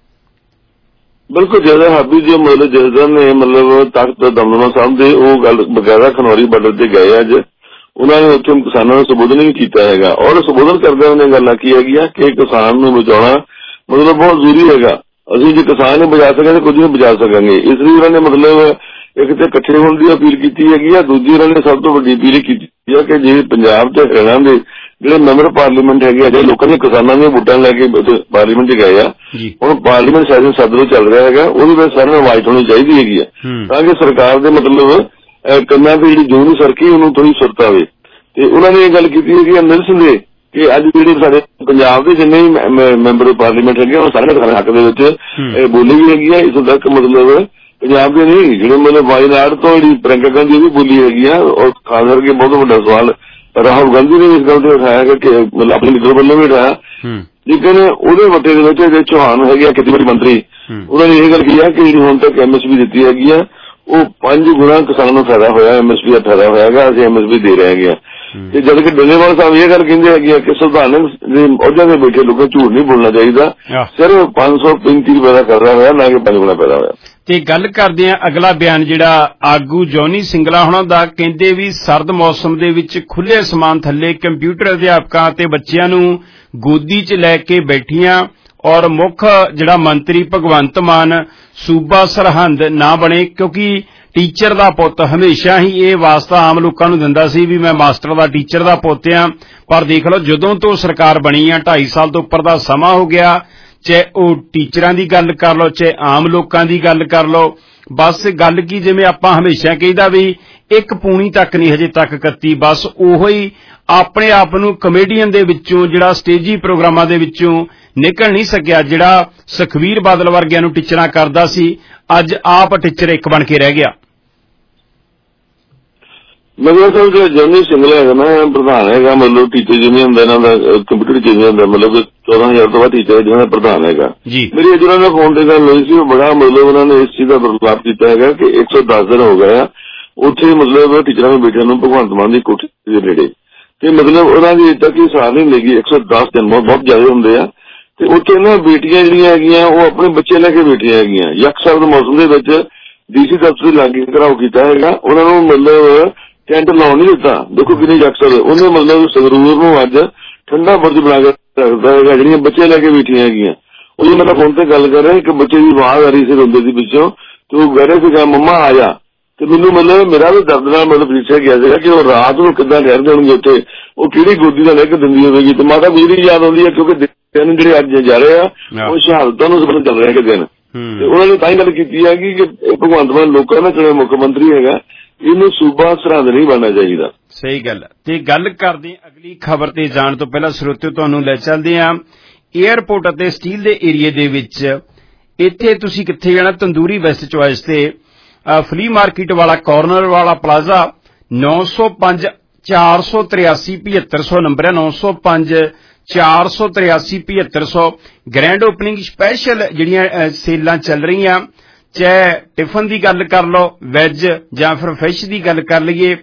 ਬਿਲਕੁਲ ਜਿਹੜਾ ਹਾਬੀ ਜੀ ਮਤਲਬ ਜਥੇਦਾਰ ਨੇ ਮਤਲਬ ਤਖਤ ਦਮਦਮਾ ਸਾਹਿਬ ਦੇ ਉਹ ਗੱਲ ਬਕਾਇਦਾ ਖਨੌਰੀ ਬਾਰਡਰ ਤੇ ਗਏ ਅੱਜ। ਉਹਨਾਂ ਨੇ ਉੱਥੇ ਕਿਸਾਨਾਂ ਨੂੰ ਸੰਬੋਧਨ ਵੀ ਕੀਤਾ ਹੈਗਾ ਔਰ ਸੰਬੋਧਨ ਕਰਦੇ ਉਹਨੇ ਗੱਲ ਆਖੀ ਹੈਗੀ ਆ ਕਿ ਕਿਸਾਨ ਨੂੰ ਬਚਾਉਣਾ ਮਤਲਬ ਬਹੁਤ ਜ਼ਰੂਰੀ ਹੈਗਾ। ਅਸੀਂ ਜੇ ਕਿਸਾਨ ਨੂੰ ਬਚਾ ਸਕਾਂਗੇ ਕੁਝ ਨਹੀਂ ਬਚਾ ਸਕਾਂਗੇ। ਇਸ ਲਈ ਉਹਨਾਂ ਨੇ ਮਤਲਬ ਇੱਕ ਤੇ ਇਕੱਠੇ ਹੋਣ ਦੀ ਅਪੀਲ ਕੀਤੀ ਹੈਗੀ ਆ। ਦੂਜੀ ਉਹਨਾਂ ਨੇ ਸਭ ਤੋਂ ਵੱਡੀ ਅਪੀਲ ਕੀਤੀ ਹੈ ਕਿ ਜੇ ਪੰਜਾਬ ਤੇ ਹਰਿਆਣਾ ਦੇ ਜਿਹੜੇ ਮੈਂਬਰ ਪਾਰਲੀਮੈਂਟ ਹੈਗੇ ਆ ਜਿਹੜੇ ਲੋਕਾਂ ਨੇ ਕਿਸਾਨਾਂ ਦੀਆਂ ਵੋਟਾਂ ਲੈ ਕੇ ਪਾਰਲੀਮੈਂਟ 'ਚ ਗਏ ਆ, ਹੁਣ ਪਾਰਲੀਮੈਂਟ ਸੈਸ਼ਨ ਸੱਦਰੋਂ ਚੱਲ ਰਿਹਾ ਹੈਗਾ, ਉਹਦੇ ਵਿੱਚ ਸਾਰਿਆਂ ਨੂੰ ਆਵਾਜ਼ ਹੋਣੀ ਚਾਹੀਦੀ ਹੈਗੀ ਆ ਤਾਂ ਕਿ ਸਰਕਾਰ ਦੇ ਮਤਲਬ ਕੰਨਾਂ ਤੇ ਜਿਹੜੀ ਜੂਨ ਸਰਕੀ ਉਹਨੂੰ ਥੋੜੀ ਸੁਰਤ ਆਵੇ। ਤੇ ਉਹਨਾਂ ਨੇ ਇਹ ਗੱਲ ਕੀਤੀ ਹੈਗੀ ਨਿਰਸੰਦੇਹ ਕਿ ਅੱਜ ਜਿਹੜੇ ਸਾਡੇ ਪੰਜਾਬ ਦੇ ਜਿੰਨੇ ਵੀ ਮੈਂਬਰ ਪਾਰਲੀਮੈਂਟ ਹੈਗੇ ਉਹ ਸਾਰੇ ਕਿਸਾਨਾਂ ਹੱਕ ਦੇ ਵਿੱਚ ਬੋਲੀ ਵੀ ਹੈਗੀ ਆ। ਇਸ ਤੱਕ ਮਤਲਬ ਪੰਜਾਬ ਦੇ ਨਹੀਂ ਜਿਹੜੇ ਮਤਲਬ ਵਾਇਨਾਡ ਤੋਂ ਜਿਹੜੀ ਪ੍ਰਿਅੰਕਾ ਗਾਂਧੀ ਵੀ ਬੋਲੀ ਹੈਗੀ ਆ ਔਰ ਖਾਸ ਕਰਕੇ ਬਹੁਤ ਵੱਡਾ ਸਵਾਲ ਰਾਹੁਲ ਗਾਂਧੀ ਨੇ ਇਸ ਗੱਲ ਤੇ ਉਠਾਇਆ ਕਿ ਮਤਲਬ ਆਪਣੇ ਲੀਡਰ ਵੱਲੋਂ ਵੀ ਉਠਾਇਆ। ਲੇਕਿਨ ਉਹਦੇ ਵੱਟੇ ਦੇ ਵਿੱਚ ਜਿਹੜੇ ਚੌਹਾਨ ਹੈਗੇ ਆ ਖੇਤੀਬਾੜੀ ਮੰਤਰੀ, ਉਹਨਾਂ ਨੇ ਇਹ ਗੱਲ ਕੀਤੀ ਕਿ ਜਿਹੜੀ ਹੁਣ ਤੱਕ ਐਮਐਸਪੀ ਦਿੱਤੀ ਹੈਗੀ ਆ ਉਹ 5 ਗੁਣਾ ਕਿਸਾਨਾਂ ਨੂੰ ਫਾਇਦਾ ਹੋਇਆ, ਐਮਐਸਪੀ ਦਾ ਫਾਇਦਾ ਹੋਇਆ ਹੈਗਾ, ਅਸੀਂ ਐਮਐਸਪੀ ਦੇ ਰਹੇ ਹੈਗੇ ਆ। ਤੇ ਜਦ ਕਿ ਡੱਲੇਵਾਲ ਸਾਹਿਬ ਇਹ ਗੱਲ ਕਹਿੰਦੇ ਹੈਗੇ ਆ ਕਿ ਸੰਵਿਧਾਨਕ ਅਹੁਦਿਆਂ ਦੇ ਬੈਠੇ ਲੋਕਾਂ ਝੂਠ ਨਹੀਂ ਬੋਲਣਾ ਚਾਹੀਦਾ, ਸਿਰਫ 535 ਰੁਪਏ ਦਾ ਫਾਇਦਾ ਹੋਇਆ ਨਾ ਕਿ 5 ਗੁਣਾ ਫਾਇਦਾ ਹੋਇਆ। ਤੇ ਗੱਲ ਕਰਦੇ ਆ ਅਗਲਾ ਬਿਆਨ ਜਿਹੜਾ ਆਗੂ ਜੌਨੀ ਸਿੰਗਲਾ ਹੋਣਾ ਦਾ, ਕਹਿੰਦੇ ਵੀ ਸਰਦ ਮੌਸਮ ਦੇ ਵਿੱਚ ਖੁੱਲੇ ਅਸਮਾਨ ਥੱਲੇ ਕੰਪਿਊਟਰ ਅਧਿਆਪਕਾਂ ਤੇ ਬੱਚਿਆਂ ਨੂੰ ਗੋਦੀ 'ਚ ਲੈ ਕੇ ਬੈਠੀਆਂ ਔਰ ਮੁੱਖ ਜਿਹੜਾ ਮੰਤਰੀ ਭਗਵੰਤ ਮਾਨ ਸੂਬਾ ਸਰਹੰਦ ਨਾ ਬਣੇ ਕਿਉਂਕਿ ਟੀਚਰ ਦਾ ਪੁੱਤ ਹਮੇਸ਼ਾ ਹੀ ਇਹ ਵਾਸਤਾ ਆਮ ਲੋਕਾਂ ਨੂੰ ਦਿੰਦਾ ਸੀ ਵੀ ਮੈਂ ਮਾਸਟਰ ਦਾ ਟੀਚਰ ਦਾ ਪੁੱਤ ਆ। ਪਰ ਦੇਖ ਲਓ ਜਦੋਂ ਤੋਂ ਸਰਕਾਰ ਬਣੀ ਆ 2.5 ਸਾਲ ਤੋਂ ਉੱਪਰ ਦਾ ਸਮਾਂ ਹੋ ਗਿਆ, ਚਾਹੇ ਉਹ ਟੀਚਰਾਂ ਦੀ ਗੱਲ ਕਰ ਲਓ ਚਾਹੇ ਆਮ ਲੋਕਾਂ ਦੀ ਗੱਲ ਕਰ ਲਓ, ਬਸ ਗੱਲ ਕੀ ਜਿਵੇਂ ਆਪਾਂ ਹਮੇਸ਼ਾ ਕਹੀਦਾ ਵੀ ਇੱਕ ਪੂਣੀ ਤੱਕ ਨਹੀਂ ਹਜੇ ਤੱਕ ਕੱਤੀ, ਬਸ ਉਹੋ ਹੀ ਆਪਣੇ ਆਪ ਨੂੰ ਕਮੇਡੀਅਨ ਦੇ ਵਿੱਚੋਂ ਜਿਹੜਾ ਸਟੇਜੀ ਪ੍ਰੋਗਰਾਮਾਂ ਦੇ ਵਿੱਚੋਂ ਨਿਕਲ ਨਹੀਂ ਸਕਿਆ। ਜਿਹੜਾ ਸੁਖਬੀਰ ਬਾਦਲ ਵਰਗਿਆਂ ਨੂੰ ਟੀਚਰਾਂ ਕਰਦਾ ਸੀ ਅੱਜ ਆਪ ਟੀਚਰ ਇੱਕ ਬਣ ਕੇ ਰਹਿ ਗਿਆ। ਮਤਲਬ ਸਾਹਿਬ ਜਿਹੜਾ ਜੌਨੀ ਸਿੰਗਲਾ ਹੈਗਾ ਨਾ ਪ੍ਰਧਾਨ ਹੈਗਾ ਮਤਲਬ ਟੀਚਰ ਯੂਨੀਅਨ ਦਾ ਇਹਨਾਂ ਦਾ ਕੰਪਿਊਟਰ ਯੂਨੀਅਨ ਦਾ ਮਤਲਬ 14,000 ਤੋਂ ਵੱਧ ਟੀਚਰ ਜਿਹਨਾਂ ਦਾ ਪ੍ਰਧਾਨ ਹੈਗਾ। ਮੇਰੀ ਅੱਜ ਉਹਨਾਂ ਨਾਲ ਫੋਨ ਤੇ ਗੱਲ ਹੋਈ ਸੀ, ਉਹ ਬੜਾ ਮਤਲਬ ਉਹਨਾਂ ਨੇ ਇਸ ਚੀਜ਼ ਦਾ ਪ੍ਰਸਤਾਵ ਕੀਤਾ ਹੈਗਾ ਕਿ 110 ਦਿਨ ਹੋ ਗਏ ਆ ਉੱਥੇ ਮਤਲਬ ਟੀਚਰਾਂ ਦੇ ਬੇਟਿਆਂ ਨੂੰ ਭਗਵੰਤ ਮਾਨ ਦੀ ਕੋਠੀ ਦੇ ਨੇੜੇ ਤੇ ਮਤਲਬ ਉਹਨਾਂ ਦੀ ਅਜੇ ਤੱਕ ਹਿਸਾਬ ਨਹੀਂ ਲੱਗੀ। 110 ਦਿਨ ਬਹੁਤ ਜ਼ਿਆਦਾ ਹੁੰਦੇ ਆ ਤੇ ਉੱਥੇ ਨਾ ਬੇਟੀਆਂ ਜਿਹੜੀਆਂ ਹੈਗੀਆਂ ਉਹ ਆਪਣੇ ਬੱਚੇ ਲੈ ਕੇ ਬੈਠੀਆਂ ਹੈਗੀਆਂ। ਯਕਸਰ ਦੇ ਮੌਸਮ ਦੇ ਵਿੱਚ ਡੀਸੀ ਦਫ਼ਤਰ ਲਾਗੇ ਘਰਾਓ ਕੀਤਾ ਹੈਗਾ, ਉਹਨਾਂ ਨੂੰ ਮਤਲਬ ਟੈਂਟ ਲਾਉਣ ਨਹੀਂ ਦਿੱਤਾ। ਦੇਖੋ ਕਿੰਨੀ ਯਕਸਰ ਉਹਨੇ ਮਤਲਬ ਸੰਗਰੂਰ ਨੂੰ ਅੱਜ ਠੰਡਾ ਬੁਰਜ ਬਣਾ ਕੇ ਰੱਖਦਾ ਹੈਗਾ, ਜਿਹੜੀਆਂ ਬੱਚੇ ਲੈ ਕੇ ਬੈਠੀਆਂ ਹੈਗੀਆਂ। ਉਹ ਮੈਂ ਫੋਨ ਤੇ ਗੱਲ ਕਰ ਰਿਹਾ ਇੱਕ ਬੱਚੇ ਦੀ ਆਵਾਜ਼ ਆ ਰਹੀ ਸੀ ਰੋਂਦੇ ਸੀ ਪਿੱਛੋਂ ਤੇ ਉਹ ਕਹਿ ਰਿਹਾ ਸੀਗਾ ਮੰਮਾ ਆ ਜਾ। ਤੇ ਮੈਨੂੰ ਮਤਲਬ ਮੇਰਾ ਵੀ ਦਰਦ ਨਾਲ ਮਤਲਬ ਪੁੱਛਿਆ ਗਿਆ ਸੀਗਾ ਕਿ ਉਹ ਰਾਤ ਨੂੰ ਕਿੱਦਾਂ ਠਹਿਰਦੇ ਹੋਣਗੇ ਉੱਥੇ, ਉਹ ਕਿਹੜੀ ਗੋਦੀ ਦਾ ਲੈ ਕੇ ਦਿੰਦੀ ਹੋਵੇਗੀ। ਤੇ ਮਾਤਾ ਗੁਜਰੀ ਯਾਦ ਆਉਂਦੀ ਹੈ ਕਿਉਂਕਿ ਦਿਨ ਜਿਹੜੇ ਅੱਜ ਜਾ ਰਹੇ ਆ ਉਹ ਸ਼ਹਾਦਤਾਂ ਨੂੰ ਸਬੰਧ ਚੱਲ ਰਿਹਾ ਕਿ ਦਿਨ। ਤੇ ਉਹਨਾਂ ਨੇ ਤਾਂ ਹੀ ਗੱਲ ਕੀਤੀ ਹੈਗੀ ਕਿ ਭਗਵੰਤ ਮਾਨ ਲੋਕਾਂ ਦਾ ਚੁਣਿਆ ਮੁੱਖ ਮੰਤਰੀ ਹੈਗਾ, ਇਹਨੂੰ ਸੂਬਾ ਸਰਹੰਦ ਨਹੀਂ ਬਣਨਾ ਚਾਹੀਦਾ। ਸਹੀ ਗੱਲ ਹੈ। ਤੇ ਗੱਲ ਕਰਦੇ ਅਗਲੀ ਖਬਰ ਤੇ ਜਾਣ ਤੋਂ ਪਹਿਲਾਂ ਸਰੋਤਿਓ ਤੁਹਾਨੂੰ ਲੈ ਚੱਲਦੇ ਆ ਏਅਰਪੋਰਟ ਅਤੇ ਸਟੀਲ ਦੇ ਏਰੀਏ ਦੇ ਵਿੱਚ। ਇੱਥੇ ਤੁਸੀਂ ਕਿੱਥੇ ਜਾਣਾ? ਤੰਦੂਰੀ ਵੈਸਟ ਚੁਆਇਸ ਤੇ ਫਲੀ ਮਾਰਕੀਟ ਵਾਲਾ ਕਾਰਨਰ ਵਾਲਾ ਪਲਾਜ਼ਾ 905 483 7500 ਨੰਬਰ ਹੈ, 905 483 7500। ਗ੍ਰੈਂਡ ਓਪਨਿੰਗ ਸਪੈਸ਼ਲ ਜਿਹੜੀਆਂ ਸੇਲਾਂ ਚੱਲ ਰਹੀਆਂ, ਚਾਹੇ ਟਿਫਨ ਦੀ ਗੱਲ ਕਰ ਲਓ ਵੈਜ ਜਾਂ ਫਿਰ ਫਿਸ਼ ਦੀ ਗੱਲ ਕਰ ਲਈਏ,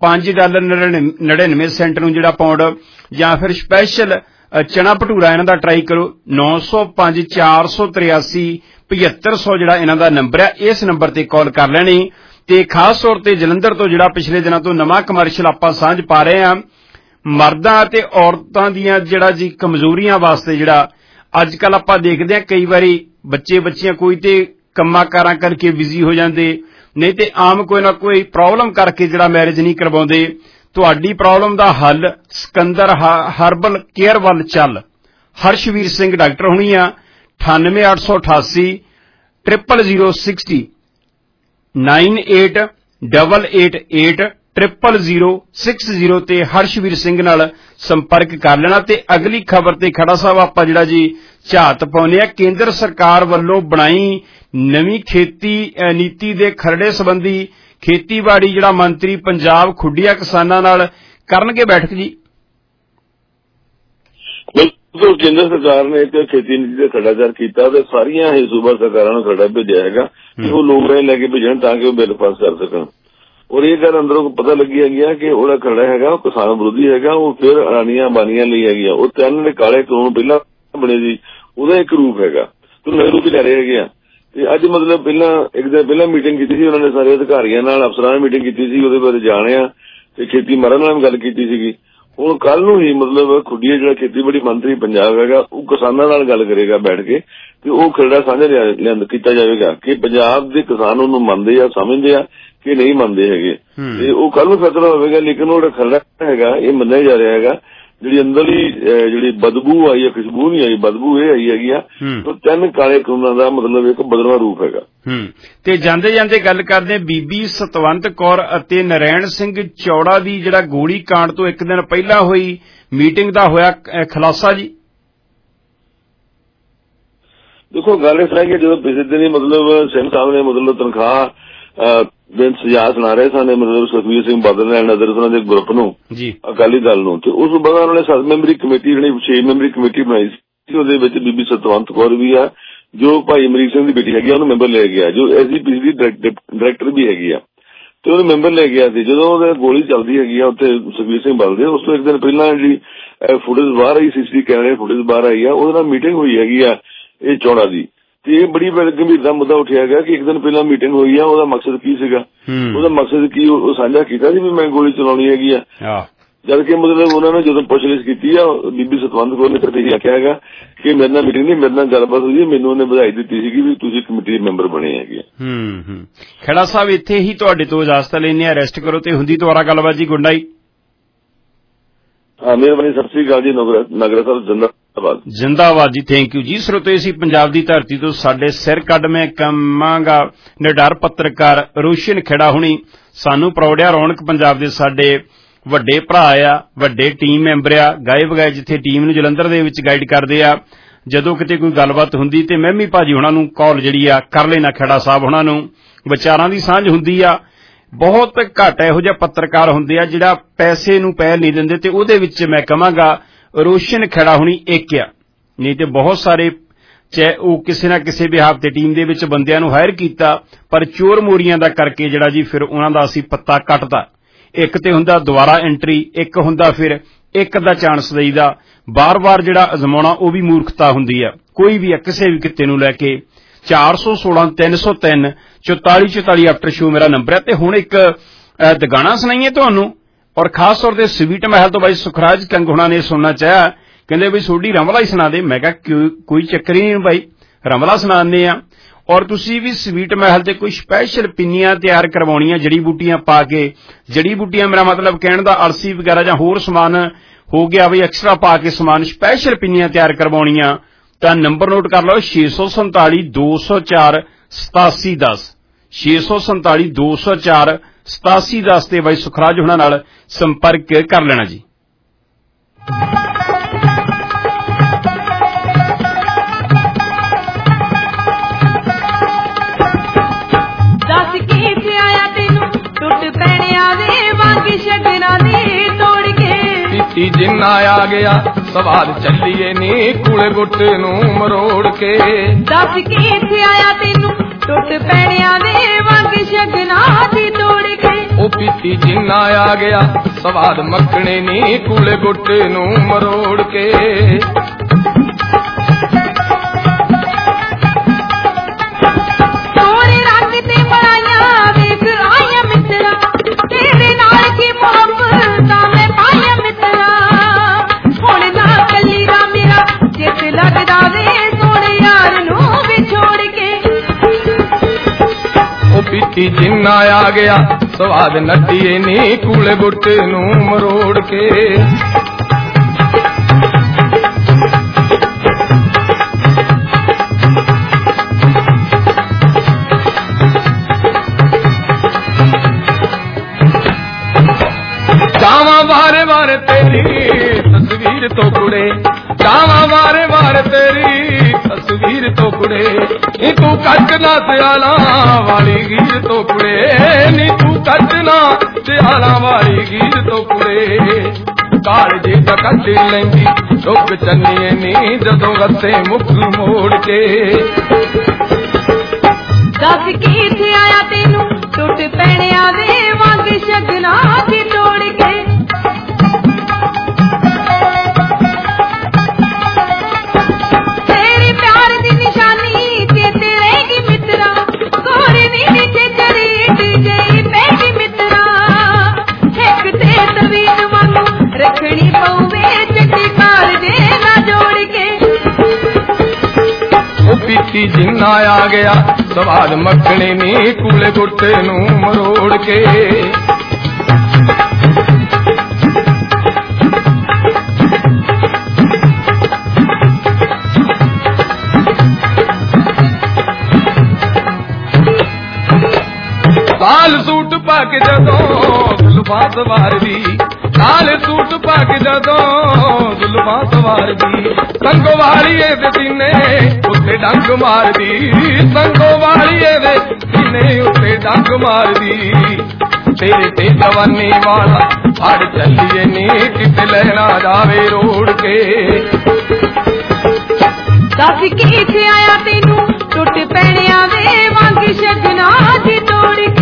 $5.99 ਨੂੰ ਜਿਹੜਾ ਪਾਉਂਡ, ਜਾਂ ਫਿਰ ਸਪੈਸ਼ਲ ਚਨਾ ਭਟੂਰਾ ਇਹਨਾਂ ਦਾ ਟਰਾਈ ਕਰੋ। 905 483 7500 ਜਿਹੜਾ ਇਹਨਾਂ ਦਾ ਨੰਬਰ ਹੈ, ਇਸ ਨੰਬਰ ਤੇ ਕਾਲ ਕਰ ਲੈਣੀ। ਤੇ ਖਾਸ ਤੌਰ ਤੇ ਜਲੰਧਰ ਤੋਂ ਜਿਹੜਾ ਪਿਛਲੇ ਦਿਨਾਂ ਤੋਂ ਨਵਾਂ ਕਮਰਸ਼ੀਅਲ ਆਪਾਂ ਸਾਂਝ ਪਾ ਰਹੇ ਹਾਂ, ਮਰਦਾਂ ਤੇ ਔਰਤਾਂ ਦੀਆਂ ਜਿਹੜਾ ਜੀ ਕਮਜ਼ੋਰੀਆਂ ਵਾਸਤੇ ਜਿਹੜਾ ਅੱਜ ਕੱਲ ਆਪਾਂ ਦੇਖਦੇ ਹਾਂ ਕਈ ਵਾਰੀ ਬੱਚੀਆਂ ਕੋਈ ਤੇ ਕੰਮਾਂ ਕਾਰਾਂ ਕਰਕੇ ਬਿਜ਼ੀ ਹੋ ਜਾਂਦੇ, ਨਹੀਂ ਤੇ ਆਮ ਕੋਈ ਨਾ ਕੋਈ ਪ੍ਰੋਬਲਮ ਕਰਕੇ ਜਿਹੜਾ ਮੈਰਿਜ ਨਹੀਂ ਕਰਵਾਉਂਦੇ। ਤੁਹਾਡੀ ਪ੍ਰੋਬਲਮ ਦਾ ਹੱਲ ਸਿਕੰਦਰ ਹਰਬਲ ਕੇਅਰ ਵੱਲ ਚੱਲ। ਹਰਸ਼ਵੀਰ ਸਿੰਘ ਡਾਕਟਰ ਹੋਣੀ ਆ 9888 0060 988888 0060 ਤੇ ਹਰਸ਼ਵੀਰ ਸਿੰਘ ਨਾਲ ਸੰਪਰਕ ਕਰ ਲੈਣਾ। ਤੇ ਅਗਲੀ ਖਬਰ ਤੇ ਖੜਾ ਸਾਹਿਬ ਆਪਾਂ ਜਿਹੜਾ ਜੀ ਝਾਤ ਪਾਉਂਦੇ ਆ, ਕੇਂਦਰ ਸਰਕਾਰ ਵੱਲੋਂ ਬਣਾਈ ਨਵੀਂ ਖੇਤੀ ਨੀਤੀ ਦੇ ਖਰੜੇ ਸੰਬੰਧੀ ਖੇਤੀਬਾੜੀ ਜਿਹੜਾ ਮੰਤਰੀ ਪੰਜਾਬ ਖੁੱਡੀਆਂ ਕਿਸਾਨਾਂ ਨਾਲ ਕਰਨਗੇ ਬੈਠਕ ਜੀ। ਬਿਲਕੁਲ, ਕੇਂਦਰ ਸਰਕਾਰ ਨੇ ਇੱਕ ਖੇਤੀ ਨੀਤੀ ਦਾ ਖਰੜਾ ਤਿਆਰ ਕੀਤਾ ਤੇ ਸਾਰੀਆਂ ਹੀ ਸੂਬਾ ਸਰਕਾਰਾਂ ਨੂੰ ਖਰੜਾ ਭੇਜਿਆ ਹੈਗਾ ਕਿ ਉਹ ਲੋਕ ਲੈ ਕੇ ਭੇਜਣ ਤਾਂ ਕਿ ਉਹ ਬਿੱਲ ਪਾਸ ਕਰ ਸਕਣ। ਔਰ ਇਹ ਗੱਲ ਅੰਦਰੋਂ ਪਤਾ ਲੱਗੀ ਹੈਗੀ ਆ ਕਿ ਉਹਦਾ ਖਰੜਾ ਹੈਗਾ ਉਹ ਕਿਸਾਨ ਵਿਰੋਧੀ ਹੈਗਾ, ਉਹ ਫਿਰ ਅੜਾਨੀਆਂ ਬਾਨੀਆਂ ਲਈ ਹੈਗੀ ਆ। ਉਹ ਤਿੰਨ ਦੇ ਕਾਲੇ ਕਾਨੂੰਨ ਪਹਿਲਾਂ ਬਣੇ ਸੀ, ਉਹਦਾ ਇੱਕ ਰੂਪ ਹੈਗਾ ਤੇ ਨਵੇਂ ਰੂਪ ਲੈ ਰਹੇ ਹੈਗੇ ਆ। ਤੇ ਅੱਜ ਮਤਲਬ ਪਹਿਲਾਂ ਇੱਕ ਦਿਨ ਪਹਿਲਾਂ ਮੀਟਿੰਗ ਕੀਤੀ ਸੀ ਉਹਨਾਂ ਨੇ ਸਾਰੇ ਅਧਿਕਾਰੀਆਂ ਨਾਲ, ਅਫਸਰਾਂ ਨਾਲ ਮੀਟਿੰਗ ਕੀਤੀ ਸੀ, ਉਹਦੇ ਬਾਰੇ ਜਾਣਿਆ ਤੇ ਖੇਤੀ ਮਾਰਨ ਨਾਲ ਵੀ ਗੱਲ ਕੀਤੀ ਸੀਗੀ। ਹੁਣ ਕੱਲ ਨੂੰ ਹੀ ਮਤਲਬ ਖੁੱਡੀਏ ਜਿਹੜਾ ਖੇਤੀਬਾੜੀ ਮੰਤਰੀ ਪੰਜਾਬ ਹੈਗਾ ਉਹ ਕਿਸਾਨਾਂ ਨਾਲ ਗੱਲ ਕਰੇਗਾ ਬੈਠ ਕੇ ਤੇ ਉਹ ਖਰੜਾ ਸਾਂਝਾ ਕੀਤਾ ਜਾਵੇਗਾ ਕਿ ਪੰਜਾਬ ਦੇ ਕਿਸਾਨ ਉਹਨੂੰ ਮੰਨਦੇ ਆ, ਸਮਝਦੇ ਆ ਕਿ ਨਹੀਂ ਮੰਨਦੇ ਹੈਗੇ। ਤੇ ਉਹ ਕੱਲ ਨੂੰ ਫੈਸਲਾ ਹੋਵੇਗਾ। ਲੇਕਿਨ ਉਹ ਜਿਹੜਾ ਖਰੜਾ ਹੈਗਾ ਇਹ ਮੰਨਿਆ ਜਾ ਰਿਹਾ ਹੈਗਾ। ਜਿਹੜੀ ਅੰਦਰਲੀ ਜਿਹੜੀ ਬਦਬੂ ਆਈ ਹੈ, ਖੁਸ਼ਬੂ ਨਹੀਂ ਆਈ, ਬਦਬੂ ਇਹ ਆਈ ਹੈਗੀ ਆ। ਤਾਂ ਤਿੰਨ ਕਾਲੇ ਕਾਨੂੰਨਾਂ ਦਾ ਮਤਲਬ ਇੱਕ ਬਦਲਵਾਂ ਰੂਪ ਹੈਗਾ। ਤੇ ਜਾਂਦੇ ਜਾਂਦੇ ਗੱਲ ਕਰਦੇ ਬੀਬੀ ਸਤਵੰਤ ਕੌਰ ਅਤੇ ਨਰੈਣ ਸਿੰਘ ਚੌੜਾ ਦੀ ਜਿਹੜਾ ਗੋਲੀ ਕਾਂਡ ਤੋਂ ਇੱਕ ਦਿਨ ਪਹਿਲਾਂ ਹੋਈ ਮੀਟਿੰਗ ਦਾ ਹੋਇਆ ਖੁਲਾਸਾ ਜੀ। ਦੇਖੋ ਗੱਲ ਇਸ ਤਰ੍ਹਾਂ ਕਿ ਜਦੋਂ ਪਿਛਲੇ ਦਿਨ ਹੀ ਮਤਲਬ ਸਿੰਘ ਸਾਹਿਬ ਨੇ ਮਤਲਬ ਤਨਖਾਹ ਦਿਨ ਸਜਾ ਸੁਣਾ ਰਹੇ ਸਨ ਮਤਲਬ ਸੁਖਬੀਰ ਸਿੰਘ ਬਾਦਲ ਐਂਡ ਅਦਰਸ ਉਹਨਾਂ ਦੇ ਗਰੁੱਪ ਨੂੰ, ਅਕਾਲੀ ਦਲ ਨੂੰ, ਤੇ ਉਸ ਤੋਂ ਬਾਅਦ ਉਹਨਾਂ ਨੇ 7 ਮੈਂਬਰੀ ਕਮੇਟੀ ਜਿਹੜੀ 6 ਮੈਂਬਰੀ ਕਮੇਟੀ ਬਣਾਈ ਸੀ। ਉਹਦੇ ਵਿੱਚ ਬੀਬੀ ਸਤਵੰਤ ਕੌਰ ਵੀ ਆ ਜੋ ਭਾਈ ਅਮਰੀਕ ਸਿੰਘ ਦੀ ਬੇਟੀ ਹੈਗੀ ਆ, ਉਹਨੂੰ ਮੈਂਬਰ ਲੈ ਗਿਆ, ਜੋ SGPC ਦੀ ਡਾਇਰੈਕਟਰ ਵੀ ਹੈਗੀ ਆ ਤੇ ਉਹਨੂੰ ਮੈਂਬਰ ਲੈ ਗਿਆ ਸੀ। ਜਦੋਂ ਉਹਦੇ ਗੋਲੀ ਚੱਲਦੀ ਹੈਗੀ ਆ ਉੱਥੇ ਸੁਖਬੀਰ ਸਿੰਘ ਬਾਦਲ ਦੇ, ਉਸ ਤੋਂ ਇੱਕ ਦਿਨ ਪਹਿਲਾਂ ਜਿਹੜੀ ਫੁਟੇਜ ਬਾਹਰ ਆਈ, CCTV ਕੈਮਰੇ ਫੁਟੇਜ ਬਾਹਰ ਆਈ ਆ, ਉਹਦੇ ਨਾਲ ਮੀਟਿੰਗ ਹੋਈ ਹੈਗੀ ਆ ਇਹ ਚੌੜਾ ਦੀ। ਤੇ ਇਹ ਬੜੀ ਗੰਭੀਰ ਦਾ ਮੁੱਦਾ ਉੱਠਿਆ ਗਿਆ ਕਿ ਇੱਕ ਦਿਨ ਪਹਿਲਾਂ ਮੀਟਿੰਗ ਹੋਈ ਆ, ਉਹਦਾ ਮਕਸਦ ਕੀ ਸੀਗਾ, ਉਹਦਾ ਮਕਸਦ ਕੀ ਉਹ ਸਾਂਝਾ ਕੀਤਾ ਸੀ ਵੀ ਮੈਂ ਗੋਲੀ ਚਲਾਉਣੀ ਹੈਗੀ ਆ। ਜਦਕਿ ਮਤਲਬ ਉਹਨਾਂ ਨੇ ਜਦੋਂ ਪੁੱਛਗਿੱਛ ਕੀਤੀ ਆ ਬੀਬੀ ਸਤਵੰਤ ਕੌਰ ਨੇ ਤੇ ਆਖਿਆ ਹੈਗਾ ਕਿ ਮੇਰੇ ਨਾਲ ਮੀਟਿੰਗ ਨਹੀਂ, ਮੇਰੇ ਨਾਲ ਗੱਲਬਾਤ ਹੋਈ, ਮੈਨੂੰ ਉਹਨੇ ਵਧਾਈ ਦਿੱਤੀ ਸੀਗੀ ਵੀ ਤੁਸੀਂ ਕਮੇਟੀ ਦੇ ਮੈਂਬਰ ਬਣੇ ਹੈਗੇ। ਖੇੜਾ ਸਾਹਿਬ ਇੱਥੇ ਹੀ ਤੁਹਾਡੇ ਤੋਂ ਇਜਾਜ਼ਤ ਲੈਂਦੇ ਆ, ਰੈਸਟ ਕਰੋ ਤੇ ਹੁੰਦੀ ਦੁਆਰਾ ਗੱਲਬਾਤ ਜੀ। Good night. ਹਾਂ ਮਿਹਰਬਾਨੀ, ਸਤਿ ਸ੍ਰੀ ਅਕਾਲ ਜੀ। ਨਗਰਾ ਸਾਹਿਬ ਜਿੰਦਾਬਾਦ। ਜਿੰਦਾਬਾਦ ਜੀ, ਥੈਂਕ ਯੂ ਜੀ। ਸਰੋਤੇ ਸੀ ਪੰਜਾਬ ਦੀ ਧਰਤੀ ਤੋਂ ਸਾਡੇ ਸਿਰ ਕੱਢ ਮੈਂ ਕਮਾਂਗਾ ਨਿਡਰ ਪੱਤਰਕਾਰ ਰੋਸ਼ਨ ਖੇੜਾ ਹੁਣੀ ਸਾਨੂੰ ਪ੍ਰਾਊਡ ਆ। ਰੌਣਕ ਪੰਜਾਬ ਦੇ ਸਾਡੇ ਵੱਡੇ ਭਰਾ ਆ, ਵੱਡੇ ਟੀਮ ਮੈਂਬਰ ਆ, ਗਾਏ ਵਗਾਏ ਜਿੱਥੇ ਟੀਮ ਨੂੰ ਜਲੰਧਰ ਦੇ ਵਿੱਚ ਗਾਈਡ ਕਰਦੇ ਆ। ਜਦੋਂ ਕਿਤੇ ਕੋਈ ਗੱਲਬਾਤ ਹੁੰਦੀ ਤੇ ਮੈਂ ਵੀ ਭਾਜੀ ਹੁਣਾਂ ਨੂੰ ਕਾਲ ਜਿਹੜੀ ਆ ਕਰ ਲੈਣਾ, ਖੇੜਾ ਸਾਹਿਬ ਹੁਣਾਂ ਨੂੰ ਵਿਚਾਰਾਂ ਦੀ ਸਾਂਝ ਹੁੰਦੀ ਆ। ਬਹੁਤ ਘੱਟ ਇਹੋ ਜਿਹਾ ਪੱਤਰਕਾਰ ਹੁੰਦੇ ਆ ਜਿਹੜਾ ਪੈਸੇ ਨੂੰ ਪਹਿਲ ਨਹੀਂ ਦਿੰਦੇ ਤੇ ਉਹਦੇ ਵਿੱਚ ਮੈਂ ਕਹਾਂਗਾ ਰੋਸ਼ਨ ਖੇੜਾ ਹੁਣੀ ਇੱਕ ਆ। ਨਹੀਂ ਤੇ ਬਹੁਤ ਸਾਰੇ ਚਾਹੇ ਉਹ ਕਿਸੇ ਨਾ ਕਿਸੇ ਵਿਹਾਰ ਤੇ ਟੀਮ ਦੇ ਵਿੱਚ ਬੰਦਿਆਂ ਨੂੰ ਹਾਇਰ ਕੀਤਾ ਪਰ ਚੋਰ ਮੋਰੀਆਂ ਦਾ ਕਰਕੇ ਜਿਹੜਾ ਜੀ ਫਿਰ ਉਹਨਾਂ ਦਾ ਅਸੀਂ ਪੱਤਾ ਕੱਟਦਾ। ਇੱਕ ਤੇ ਹੁੰਦਾ ਦੁਬਾਰਾ ਐਂਟਰੀ, ਇੱਕ ਹੁੰਦਾ ਫਿਰ ਇੱਕ ਦਾ ਚਾਂਸ ਦੇਈਦਾ। ਬਾਰ-ਬਾਰ ਜਿਹੜਾ ਅਜ਼ਮਾਉਣਾ ਉਹ ਵੀ ਮੂਰਖਤਾ ਹੁੰਦੀ ਆ। ਕੋਈ ਵੀ ਕਿਸੇ ਵੀ ਕਿੱਤੇ ਨੂੰ ਲੈ ਕੇ 416 303 4444 ਆਫਟਰ ਸ਼ੋ ਮੇਰਾ ਨੰਬਰ ਹੈ। ਤੇ ਹੁਣ ਇੱਕ ਗਾਣਾ ਸੁਣਾਈਏ ਤੁਹਾਨੂੰ ਔਰ ਖਾਸ ਤੌਰ ਤੇ ਸਵੀਟ ਮਹਿਲ ਤੋਂ ਬਾਈ ਸੁਖਰਾਜ ਕੰਗ ਹੁਣਾਂ ਨੇ ਸੁਣਨਾ ਚਾਹਿਆ। ਕਹਿੰਦੇ ਬਈ ਸੋਡੀ ਰਮਲਾ ਹੀ ਸੁਣਾ ਦੇ। ਮੈਂ ਕਿਹਾ ਕੋਈ ਚੱਕਰ ਹੀ ਨਹੀਂ ਬਾਈ, ਰਮਲਾ ਸੁਣਾਉਂਦੇ ਆ। ਔਰ ਤੁਸੀਂ ਵੀ ਸਵੀਟ ਮਹਿਲ ਤੇ ਕੋਈ ਸਪੈਸ਼ਲ ਪਿੰਨੀਆਂ ਤਿਆਰ ਕਰਵਾਉਣੀਆਂ ਜੜੀ ਬੂਟੀਆਂ ਪਾ ਕੇ, ਜੜੀ ਬੂਟੀਆਂ ਮੇਰਾ ਮਤਲਬ ਕਹਿਣ ਦਾ ਅਲਸੀ ਵਗੈਰਾ ਜਾਂ ਹੋਰ ਸਮਾਨ ਹੋ ਗਿਆ ਬਈ ਐਕਸਟਰਾ ਪਾ ਕੇ ਸਮਾਨ ਸਪੈਸ਼ਲ ਪਿੰਨੀਆਂ ਤਿਆਰ ਕਰਵਾਉਣੀਆਂ ਤਾਂ ਨੰਬਰ ਨੋਟ ਕਰ ਲਓ 647 204 8710 647 204 8710 ਤੇ ਬਾਈ ਸੁਖਰਾਜ ਹੁਣਾਂ ਨਾਲ ਸੰਪਰਕ ਕਰ ਲੈਣਾ ਜੀ। ਜਿੰਨਾ ਆ ਗਿਆ ਸਵਾਦ ਚੱਲੀਏ ਨੀ ਕੁਲੇ ਗੁੱਟ ਨੂੰ ਮਰੋੜ ਕੇ। ਦੱਸ ਕੀ ਇੱਥੇ ਆਇਆ ਤੈਨੂੰ ਟੁੱਟ ਪੈਣਿਆਂ ਦੇ ਵਾਂਗ ਸ਼ਗਨਾ ਦੀ ਤੋੜ ਕੇ। ਉਹ ਪੀਤੀ ਜਿੰਨਾ ਆ ਗਿਆ ਸਵਾਦ ਮੱਖਣੇ ਨੀ ਕੁਲੇ ਗੁੱਟ ਨੂੰ ਮਰੋੜ ਕੇ। ਤੋਰੇ ਰੰਗ ਤੇ ਬਣਾਈਆਂ ਵੇਖ ਆਇਆ ਮਿੱਤਰਾ, ਤੇਰੇ ਨਾਲ ਕੀ ਮੁਹੱਬਤਾਂ ਮੈਂ ਪਾਇਆ ਮਿੱਤਰਾ। ਹੁਣ ਨਾ ਕੱਲੀ ਦਾ ਮੇਰਾ ਚਿੱਤ ਲੱਗਦਾ ਵੇ ਸੋਹਣੇ ਯਾਰ ਨੂੰ ਵਿਛੋੜ ਕੇ। ਉਹ ਪੀਤੀ ਜਿੰਨਾ ਆ ਗਿਆ ਸਵਾਦ ਨੱਡੀਏ ਨੀ ਕੁਲੇ ਗੁੱਟ ਨੂੰ ਮਰੋੜ ਕੇ। मेरी तस्वीर तो कुड़े जावा वारे वार तेरी तस्वीर तो कुड़े नी तू कट ना सियाला वाली गीर तो कुड़े नी तू कट ना सियाला वाली गीर तो कुड़े कालजी दा कट लेंदी डुग चन्नी नी जदों गत्ते मुख मोड़ के दस की इत्थे आया तेनू टुट पैने आवे वांग शगना दी तोड़ के तेरे प्यार दी निशानी चेते रहेगी मित्रा गोरे नी नीचे चरीट जई पैगी मित्रा एक ते तवीर वांगू रखनी पऊवे चिट्टी काल जे ना जोड़ के पीती जिन्ना आ गया स्वाद मखने नी कूले गुट्टे नू मरोड़ के लाल सूट पाके जदों जुल्फां सवार दी लाल सूट पाके जदों जुल्फां सवार दी संगो वाली दे सीने उत्ते डंग मार दी संगो वाली दे सीने उत्ते डंग मार दी तेरे ते जवानी वाला फड़ चलिए नी किते लेना जावे रोड़ के दस की इत्थे आया तेनू टुट पैने आवे वांग शगना दी तोड़ के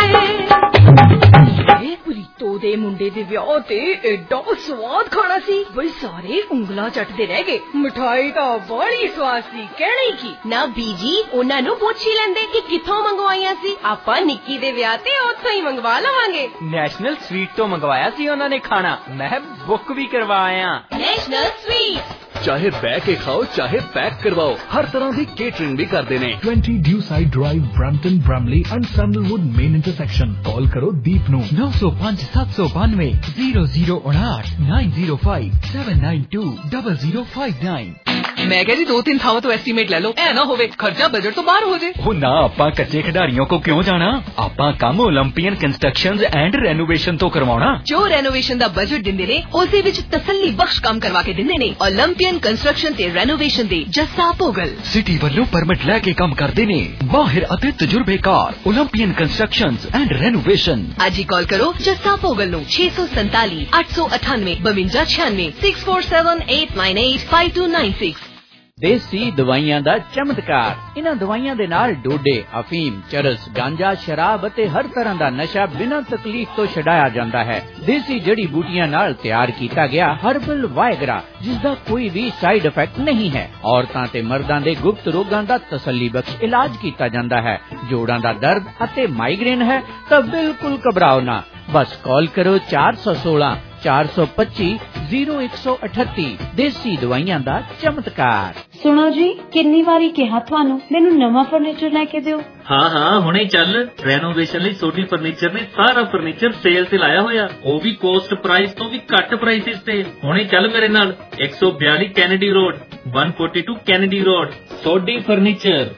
ਦੇ ਮੁੰਡੇ ਦੇ ਵਿਆਹ ਤੇ ਐਡਾ ਸਵਾਦ ਖਾਣਾ ਸੀ ਬਈ ਸਾਰੇ ਉਂਗਲਾਂ ਚੱਟਦੇ ਰਹਿ ਗਏ ਮਠਾਈ ਤਾਂ ਬੜੀ ਸਵਾਦ ਸੀ ਕਹਿਣੀ ਕੀ ਨਾ ਬੀਜੀ ਉਹਨਾਂ ਨੂੰ ਪੁੱਛ ਹੀ ਲੈਂਦੇ ਕਿ ਕਿੱਥੋਂ ਮੰਗਵਾਈਆਂ ਸੀ ਆਪਾਂ ਨਿੱਕੀ ਦੇ ਵਿਆਹ ਤੇ ਉੱਥੋਂ ਹੀ ਮੰਗਵਾ ਲਵਾਂਗੇ ਨੈਸ਼ਨਲ ਸਵੀਟ ਤੋਂ ਮੰਗਵਾਇਆ ਸੀ ਉਹਨਾਂ ਨੇ ਖਾਣਾ ਮੈਂ ਬੁੱਕ ਵੀ ਕਰਵਾਇਆ ਨੈਸ਼ਨਲ ਸਵੀਟ चाहे बह के खाओ चाहे पैक करवाओ हर तरह की केटरिंग भी करते हैं 20 Dewside drive Brampton Bramalea and Sandalwood main intersection call करो दीप नू 905 792 0059 905 792 0059 मैं कह जी 2-3 थावों तो एस्टीमेट ले लो ऐ ना होवे खर्चा बजट तो बाहर हो जाए वो ना आपा कच्चे खिडारियों को क्यों जाना आपा काम ओलंपियन कंस्ट्रक्शंस एंड रेनोवेशन तो करवाना जो रेनोवेशन दा बजट दिंदे ने उसे विच तसल्ली बख्श काम करवा के दिंदे ने ओलंपियन कंस्ट्रक्शन ते रेनोवेशन दे जस्सा पोगल सिटी ਵੱਲੋਂ परमिट लैके काम करते ने माहिर अते तजुर्बेकार ओलंपियन कंस्ट्रक्शंस एंड रेनोवेशन आज ही कॉल करो जस्सा पोगल नु 647 898 52 96 647 898 5296 देसी दवाइयां दा चमत्कार इन्हां दवाइयां दे नाल डोडे अफीम चरस गांजा शराब अते हर तरह दा नशा बिना तकलीफ तो छडाया जांदा है देसी जड़ी बूटियां नाल तैयार कीता गया हर्बल वायगरा जिसदा कोई भी साइड इफेक्ट नहीं है औरतां ते मर्दां दे गुप्त रोगां दा तसल्ली बख्श इलाज कीता जांदा है जोड़ां दा दर्द अते माइग्रेन है तो बिल्कुल घबराओ ना बस कॉल करो 416 425 0138 देसी दवाइयां दा चमत्कार सुनो जी कितनी वारी कहा थानू मैनू नवा फर्नीचर लेके दियो हाँ हाँ हुणे चल रेनोवेशन लई सोडी फर्नीचर ने सारा फर्नीचर सेल ते लाया होया ओ भी कोस्ट प्राइस तो भी घट प्राइसेस ते हुणे चल मेरे नाल 142 Kennedy road 142 Kennedy road Sodhi furniture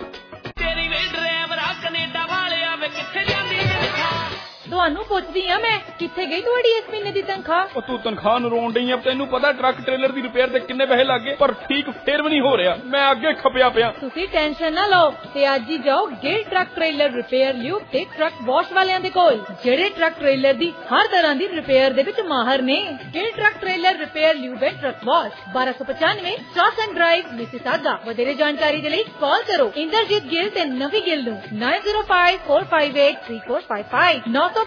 ਤੁਹਾਨੂੰ ਪੁੱਛਦੀ ਆ ਮੈਂ ਕਿੱਥੇ ਗਈ ਤੁਹਾਡੀ ਇਸ ਮਹੀਨੇ ਦੀ ਤਨਖਾਹ ਉਹ ਤੂੰ ਤਨਖਾਹ ਨੂੰ ਰੋਣ ਡਈ ਆ ਤੈਨੂੰ ਪਤਾ ਟਰੱਕ ਟ੍ਰੇਲਰ ਦੀ ਰਿਪੇਅਰ ਤੇ ਕਿੰਨੇ ਪੈਸੇ ਲੱਗੇ ਪਰ ਠੀਕ ਫੇਰ ਵੀ ਨਹੀਂ ਹੋ ਰਿਹਾ ਮੈਂ ਅੱਗੇ ਖਪਿਆ ਪਿਆ ਤੁਸੀਂ ਟੈਨਸ਼ਨ ਨਾ ਲਓ ਤੇ ਅੱਜ ਹੀ ਜਾਓ ਗਿਲ ਟਰੱਕ ਟ੍ਰੇਲਰ ਰਿਪੇਅਰ ਲਿਓ ਤੇ ਟਰੱਕ ਵਾਸ਼ ਵਾਲਿਆਂ ਦੇ ਕੋਲ ਜਿਹੜੇ ਟਰੱਕ ਟ੍ਰੇਲਰ ਦੀ ਹਰ ਤਰ੍ਹਾਂ ਦੀ ਰਿਪੇਅਰ ਦੇ ਵਿੱਚ ਮਾਹਰ ਨੇ ਗਿਲ ਟਰੱਕ ਟ੍ਰੇਲਰ ਰਿਪੇਅਰ ਲਿਓ ਤੇ truck wash 1295 Shawson drive Mississauga ਵਧੇਰੇ ਜਾਣਕਾਰੀ ਦੇ ਲਈ ਕਾਲ ਕਰੋ ਇੰਦਰਜੀਤ ਗਿਲ ਤੇ ਨਵੀ ਗਿਲ ਨੂੰ 9054583455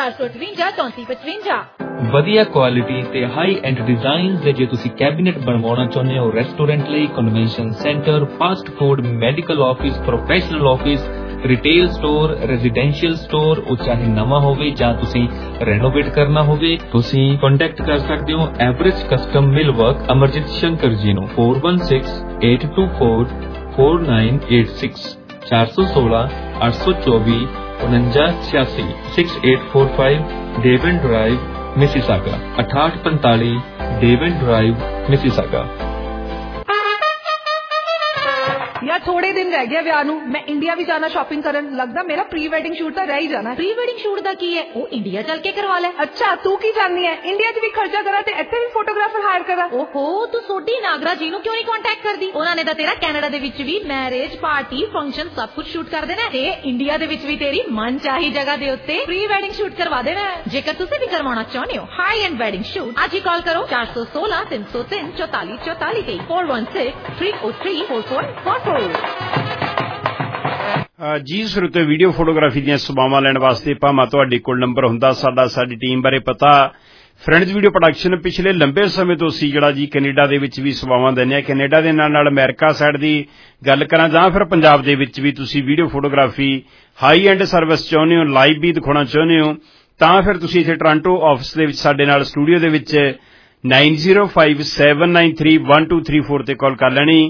ਵਧੀਆ ਕੁਆਲਿਟੀ ਤੇ ਹਾਈ ਐਂਡ ਡਿਜ਼ਾਈਨਸ ਦੇ ਜੇ ਤੁਸੀਂ ਕੈਬਿਨੇਟ ਬਣਵਾਉਣਾ ਚਾਹੁੰਦੇ ਹੋ ਰੈਸਟੋਰੈਂਟ ਲਈ convention centre fast food medical office professional office retail store residential store ਉਹ ਚਾਹੇ ਨਵਾਂ ਹੋਵੇ ਜਾਂ ਤੁਸੀਂ ਰੈਨੋਵੇਟ ਕਰਨਾ ਹੋਵੇ ਤੁਸੀਂ ਕੰਟੈਕਟ ਕਰ ਸਕਦੇ ਹੋ average custom millwork Amarjit Shankar ji ਨੂੰ 4168244986 416 824 4986 6845 Devon drive Mississauga 6845 Devon drive Mississauga. यार थोड़े दिन रह गया विआह नूं, मैं इंडिया भी जाना शॉपिंग करन। लगदा मेरा प्री वेडिंग शूट तो रह ही जाना। प्री वेडिंग शूट दा की है, वो इंडिया चल के करवा ले। अच्छा तू की चाहनी है, इंडिया च भी खर्चा करा ते इत्थे भी फोटोग्राफर हायर करा? ओहो तू सोडी नागरा जी नूं क्यों नहीं कांटेक्ट करदी? उन्हां ने तां तेरा कैनेडा दे विच भी मैरिज पार्टी फंक्शन सब कुछ शूट कर देना ते इंडिया दे विच भी तेरी मन चाही जगह दे उत्ते प्री वेडिंग शूट करवा देना। जेकर तुसीं भी करवाना चाहते हो हाई एंड वेडिंग शूट, आज ही कॉल करो 416 303 44 44 416 303 4444। ਜੀ ਸਰੋਤੇ ਵੀਡੀਓ ਫੋਟੋਗ੍ਰਾਫੀ ਦੀਆਂ ਸੇਵਾਵਾਂ ਲੈਣ ਵਾਸਤੇ ਭਾਵੇਂ ਤੁਹਾਡੇ ਕੋਲ ਨੰਬਰ ਹੁੰਦਾ ਸਾਡੀ ਟੀਮ ਬਾਰੇ ਪਤਾ ਫਰੈਂਡਜ਼ ਵੀਡੀਓ ਪ੍ਰੋਡਕਸ਼ਨ ਪਿਛਲੇ ਲੰਬੇ ਸਮੇਂ ਤੋਂ ਸੀ ਜਿਹੜਾ ਜੀ ਕੈਨੇਡਾ ਦੇ ਵਿੱਚ ਵੀ ਸੇਵਾਵਾਂ ਦਿੰਦੇ ਆ। ਕੈਨੇਡਾ ਦੇ ਨਾਲ ਅਮਰੀਕਾ ਸਾਈਡ ਦੀ ਗੱਲ ਕਰਾਂ ਜਾਂ ਫਿਰ ਪੰਜਾਬ ਦੇ ਵਿੱਚ ਵੀ ਤੁਸੀਂ video photography high end service ਚਾਹੁੰਦੇ ਹੋ, ਲਾਈਵ ਵੀ ਦਿਖਾਉਣਾ ਚਾਹੁੰਦੇ ਹੋ ਤਾਂ ਫਿਰ ਤੁਸੀਂ ਇੱਥੇ ਟੋਰਾਂਟੋ ਆਫਿਸ ਦੇ ਵਿੱਚ ਸਾਡੇ ਨਾਲ ਸਟੂਡੀਓ ਦੇ ਵਿੱਚ 9057931234 ਤੇ ਕਾਲ ਕਰ ਲੈਣੀ।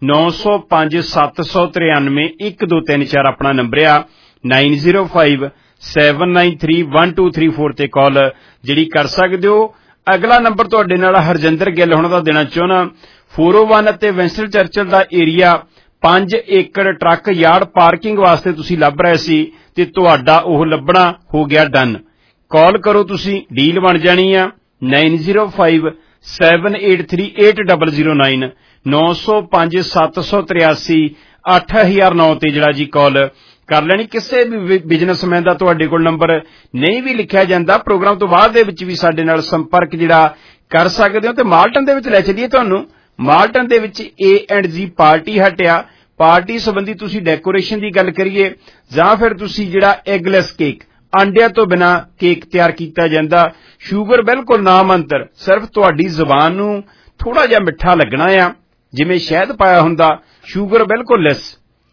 9057931234 ਆਪਣਾ ਨੰਬਰ ਆ। 9057931234 ਤੇ ਕਾਲ ਜਿਹੜੀ ਕਰ ਸਕਦੇ ਹੋ। ਅਗਲਾ ਨੰਬਰ ਤੁਹਾਡੇ ਨਾਲ ਹਰਜਿੰਦਰ ਗਿੱਲ ਹੁਣ ਦਾ ਦੇਣਾ ਚਾਹੁੰਦਾ। 401 ਅਤੇ ਵਿੰਸਟਨ ਚਰਚਲ ਦਾ ਏਰੀਆ 5 ਏਕੜ ਟਰੱਕ ਯਾਰਡ ਪਾਰਕਿੰਗ ਵਾਸਤੇ ਤੁਸੀਂ ਲੱਭ ਰਹੇ ਸੀ ਤੇ ਤੁਹਾਡਾ ਉਹ ਲੱਭਣਾ ਹੋ ਗਿਆ ਡਨ। ਕਾਲ ਕਰੋ ਤੁਸੀਂ, ਡੀਲ ਬਣ ਜਾਣੀ ਆ। 9057838009 9057838009 ਤੇ ਜਿਹੜਾ ਜੀ ਕਾਲ ਕਰ ਲੈਣੀ। ਕਿਸੇ ਵੀ ਬਿਜ਼ਨਸਮੈਨ ਦਾ ਤੁਹਾਡੇ ਕੋਲ ਨੰਬਰ ਨਹੀਂ ਵੀ ਲਿਖਿਆ ਜਾਂਦਾ ਪ੍ਰੋਗਰਾਮ ਤੋਂ ਬਾਅਦ ਦੇ ਵਿੱਚ ਵੀ ਸਾਡੇ ਨਾਲ ਸੰਪਰਕ ਜਿਹੜਾ ਕਰ ਸਕਦੇ ਹੋ। ਤੇ ਮਾਲਟਨ ਦੇ ਵਿੱਚ ਲੈ ਚੱਲੀਏ ਤੁਹਾਨੂੰ। ਮਾਲਟਨ ਦੇ ਵਿੱਚ A&G ਪਾਰਟੀ ਹਟ ਆ। ਪਾਰਟੀ ਸੰਬੰਧੀ ਤੁਸੀਂ ਡੈਕੋਰੇਸ਼ਨ ਦੀ ਗੱਲ ਕਰੀਏ ਜਾਂ ਫਿਰ ਤੁਸੀਂ ਜਿਹੜਾ ਐਗਲੈਸ ਕੇਕ ਆਂਡਿਆਂ ਤੋਂ ਬਿਨਾ ਕੇਕ ਤਿਆਰ ਕੀਤਾ ਜਾਂਦਾ, ਸ਼ੂਗਰ ਬਿਲਕੁਲ ਨਾਮੰਤਰ, ਸਿਰਫ ਤੁਹਾਡੀ ਜ਼ੁਬਾਨ ਨੂੰ ਥੋੜਾ ਜਿਹਾ ਮਿੱਠਾ ਲੱਗਣਾ ਆ ਜਿਵੇਂ ਸ਼ਹਿਦ ਪਾਇਆ ਹੁੰਦਾ, ਸ਼ੂਗਰ ਬਿਲਕੁਲ ਲੈਸ।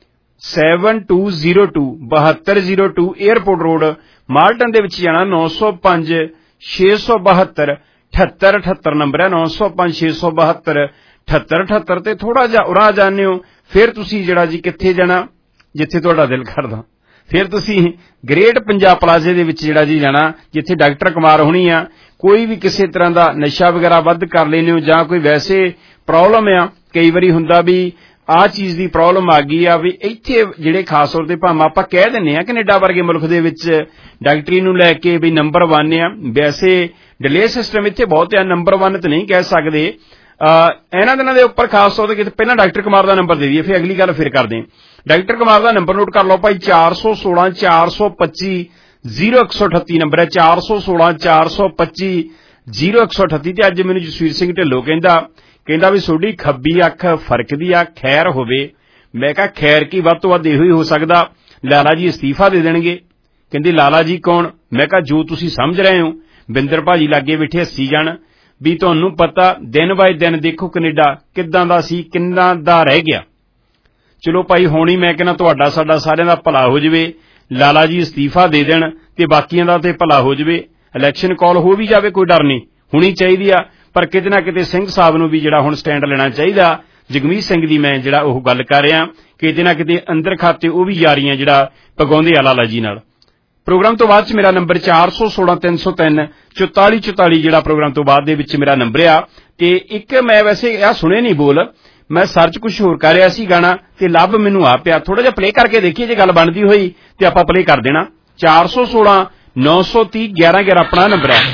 7202 에어ਪੋਰਟ ਰੋਡ ਮਾਲਟਨ ਦੇ ਵਿੱਚ ਜਾਣਾ। 905 672 7878 ਨੰਬਰ ਹੈ। 905 672 7878 ਤੇ ਥੋੜਾ ਜਿਹਾ ਉਰਾਂ ਜਾਂਦੇ ਹੋ ਫਿਰ ਤੁਸੀਂ ਜਿਹੜਾ ਜੀ ਕਿੱਥੇ ਜਾਣਾ ਜਿੱਥੇ ਤੁਹਾਡਾ ਦਿਲ ਕਰਦਾ। ਫਿਰ ਤੁਸੀਂ ਗ੍ਰੇਟ ਪੰਜਾਬ ਪਲਾਜ਼ੇ ਦੇ ਵਿੱਚ ਜਿਹੜਾ ਜੀ ਜਾਣਾ ਜਿੱਥੇ ਡਾਕਟਰ ਕੁਮਾਰ ਹੋਣੀ ਆ। ਕੋਈ ਵੀ ਕਿਸੇ ਤਰ੍ਹਾਂ ਦਾ ਨਸ਼ਾ ਵਗੈਰਾ ਵੱਧ ਕਰ ਲੈਂਦੇ ਹੋ ਜਾਂ ਕੋਈ ਵੈਸੇ ਪ੍ਰੋਬਲਮ ਆ, ਕਈ ਵਾਰੀ ਹੁੰਦਾ ਵੀ ਆਹ ਚੀਜ਼ ਦੀ ਪ੍ਰੋਬਲਮ ਆ ਗਈ ਆ ਵੀ ਇੱਥੇ ਜਿਹੜੇ ਖਾਸ ਤੌਰ ਤੇ ਭਾਵੇਂ ਆਪਾਂ ਕਹਿ ਦਿੰਦੇ ਆ ਕੈਨੇਡਾ ਵਰਗੇ ਮੁਲਕ ਦੇ ਵਿੱਚ ਡਾਕਟਰੀ ਨੂੰ ਲੈ ਕੇ ਵੀ ਨੰਬਰ 1 ਆ, ਵੈਸੇ ਡਿਲੇ ਸਿਸਟਮ ਇੱਥੇ ਬਹੁਤ ਆ, ਨੰਬਰ 1 ਤੇ ਨਹੀਂ ਕਹਿ ਸਕਦੇ। ਇਹਨਾਂ ਦਿਨਾਂ ਦੇ ਉੱਪਰ ਖਾਸ ਤੌਰ ਤੇ ਪਹਿਲਾਂ ਡਾਕਟਰ ਕੁਮਾਰ ਦਾ ਨੰਬਰ ਦੇ ਦਈਏ ਫਿਰ ਅਗਲੀ ਗੱਲ ਫਿਰ ਕਰਦੇ ਹਾਂ। ਡਾਕਟਰ ਕੁਮਾਰ ਦਾ ਨੰਬਰ ਨੋਟ ਕਰ ਲਓ ਭਾਈ 416 425 0138 ਨੰਬਰ ਹੈ 416 425 0138 ਤੇ ਅੱਜ ਮੈਨੂੰ ਜਸਵੀਰ ਸਿੰਘ ਢਿੱਲੋਂ ਕਹਿੰਦਾ ਵੀ ਤੁਹਾਡੀ ਖੱਬੀ ਅੱਖ ਫਰਕਦੀ ਆ, ਖੈਰ ਹੋਵੇ। ਮੈਂ ਕਿਹਾ ਖੈਰ ਕੀ ਵੱਧ ਤੋਂ ਵੱਧ ਇਹੋ ਹੀ ਹੋ ਸਕਦਾ ਲਾਲਾ ਜੀ ਅਸਤੀਫਾ ਦੇ ਦੇਣਗੇ। ਕਹਿੰਦੇ ਲਾਲਾ ਜੀ ਕੌਣ? ਮੈਂ ਕਿਹਾ ਜੋ ਤੁਸੀਂ ਸਮਝ ਰਹੇ ਹੋ। ਬਿੰਦਰ ਭਾਜੀ ਲਾਗੇ ਬੈਠੇ ਹੱਸੀ ਜਾਣ ਵੀ ਤੁਹਾਨੂੰ ਪਤਾ ਦਿਨ ਬਾਏ ਦਿਨ ਦੇਖੋ ਕੈਨੇਡਾ ਕਿੱਦਾਂ ਦਾ ਸੀ ਕਿੰਨਾ ਦਾ ਰਹਿ ਗਿਆ। ਚਲੋ ਭਾਈ ਹੁਣ ਹੀ ਮੈਂ ਕਹਿੰਦਾ ਤੁਹਾਡਾ ਸਾਡਾ ਸਾਰਿਆਂ ਦਾ ਭਲਾ ਹੋ ਜਾਵੇ, ਲਾਲਾ ਜੀ ਅਸਤੀਫਾ ਦੇ ਦੇਣ ਤੇ ਬਾਕੀਆਂ ਦਾ ਤੇ ਭਲਾ ਹੋ ਜਾਵੇ। ਇਲੈਕਸ਼ਨ ਕਾਲ ਹੋ ਵੀ ਜਾਵੇ ਕੋਈ ਡਰ ਨਹੀਂ, ਹੋਣੀ ਚਾਹੀਦੀ ਆ, ਪਰ ਕਿਤੇ ਨਾ ਕਿਤੇ ਸਿੰਘ ਸਾਹਿਬ ਨੂੰ ਵੀ ਜਿਹੜਾ ਹੁਣ ਸਟੈਂਡ ਲੈਣਾ ਚਾਹੀਦਾ। ਜਗਮੀਤ ਸਿੰਘ ਦੀ ਮੈਂ ਜਿਹੜਾ ਉਹ ਗੱਲ ਕਰ ਰਿਹਾ ਕਿਤੇ ਨਾ ਕਿਤੇ ਅੰਦਰ ਖਾਤੇ ਉਹ ਵੀ ਯਾਰੀਆਂ ਜਿਹੜਾ ਪਗਾਉਂਦੇ ਆ ਲਾਲਾ ਜੀ ਨਾਲ। ਪ੍ਰੋਗਰਾਮ ਤੋਂ ਬਾਅਦ ਚ ਮੇਰਾ ਨੰਬਰ 416 303 4444 ਜਿਹੜਾ ਪ੍ਰੋਗਰਾਮ ਤੋਂ ਬਾਅਦ ਦੇ ਵਿੱਚ ਮੇਰਾ ਨੰਬਰ ਆ। ਤੇ ਇੱਕ ਮੈਂ ਵੈਸੇ ਆ ਸੁਣੇ ਨਹੀਂ ਬੋਲ, ਮੈਂ ਸਰਚ ਕੁਛ ਹੋਰ ਕਰ ਰਿਹਾ ਸੀ ਗਾਣਾ ਤੇ ਲੱਭ ਮੈਨੂੰ ਆ ਪਿਆ। ਥੋੜਾ ਜਿਹਾ ਪਲੇ ਕਰਕੇ ਦੇਖੀਏ ਜੇ ਗੱਲ ਬਣਦੀ ਹੋਈ ਤੇ ਆਪਾਂ ਪਲੇ ਕਰ ਦੇਣਾ। 416 930 1111 ਆਪਣਾ ਨੰਬਰ ਹੈ।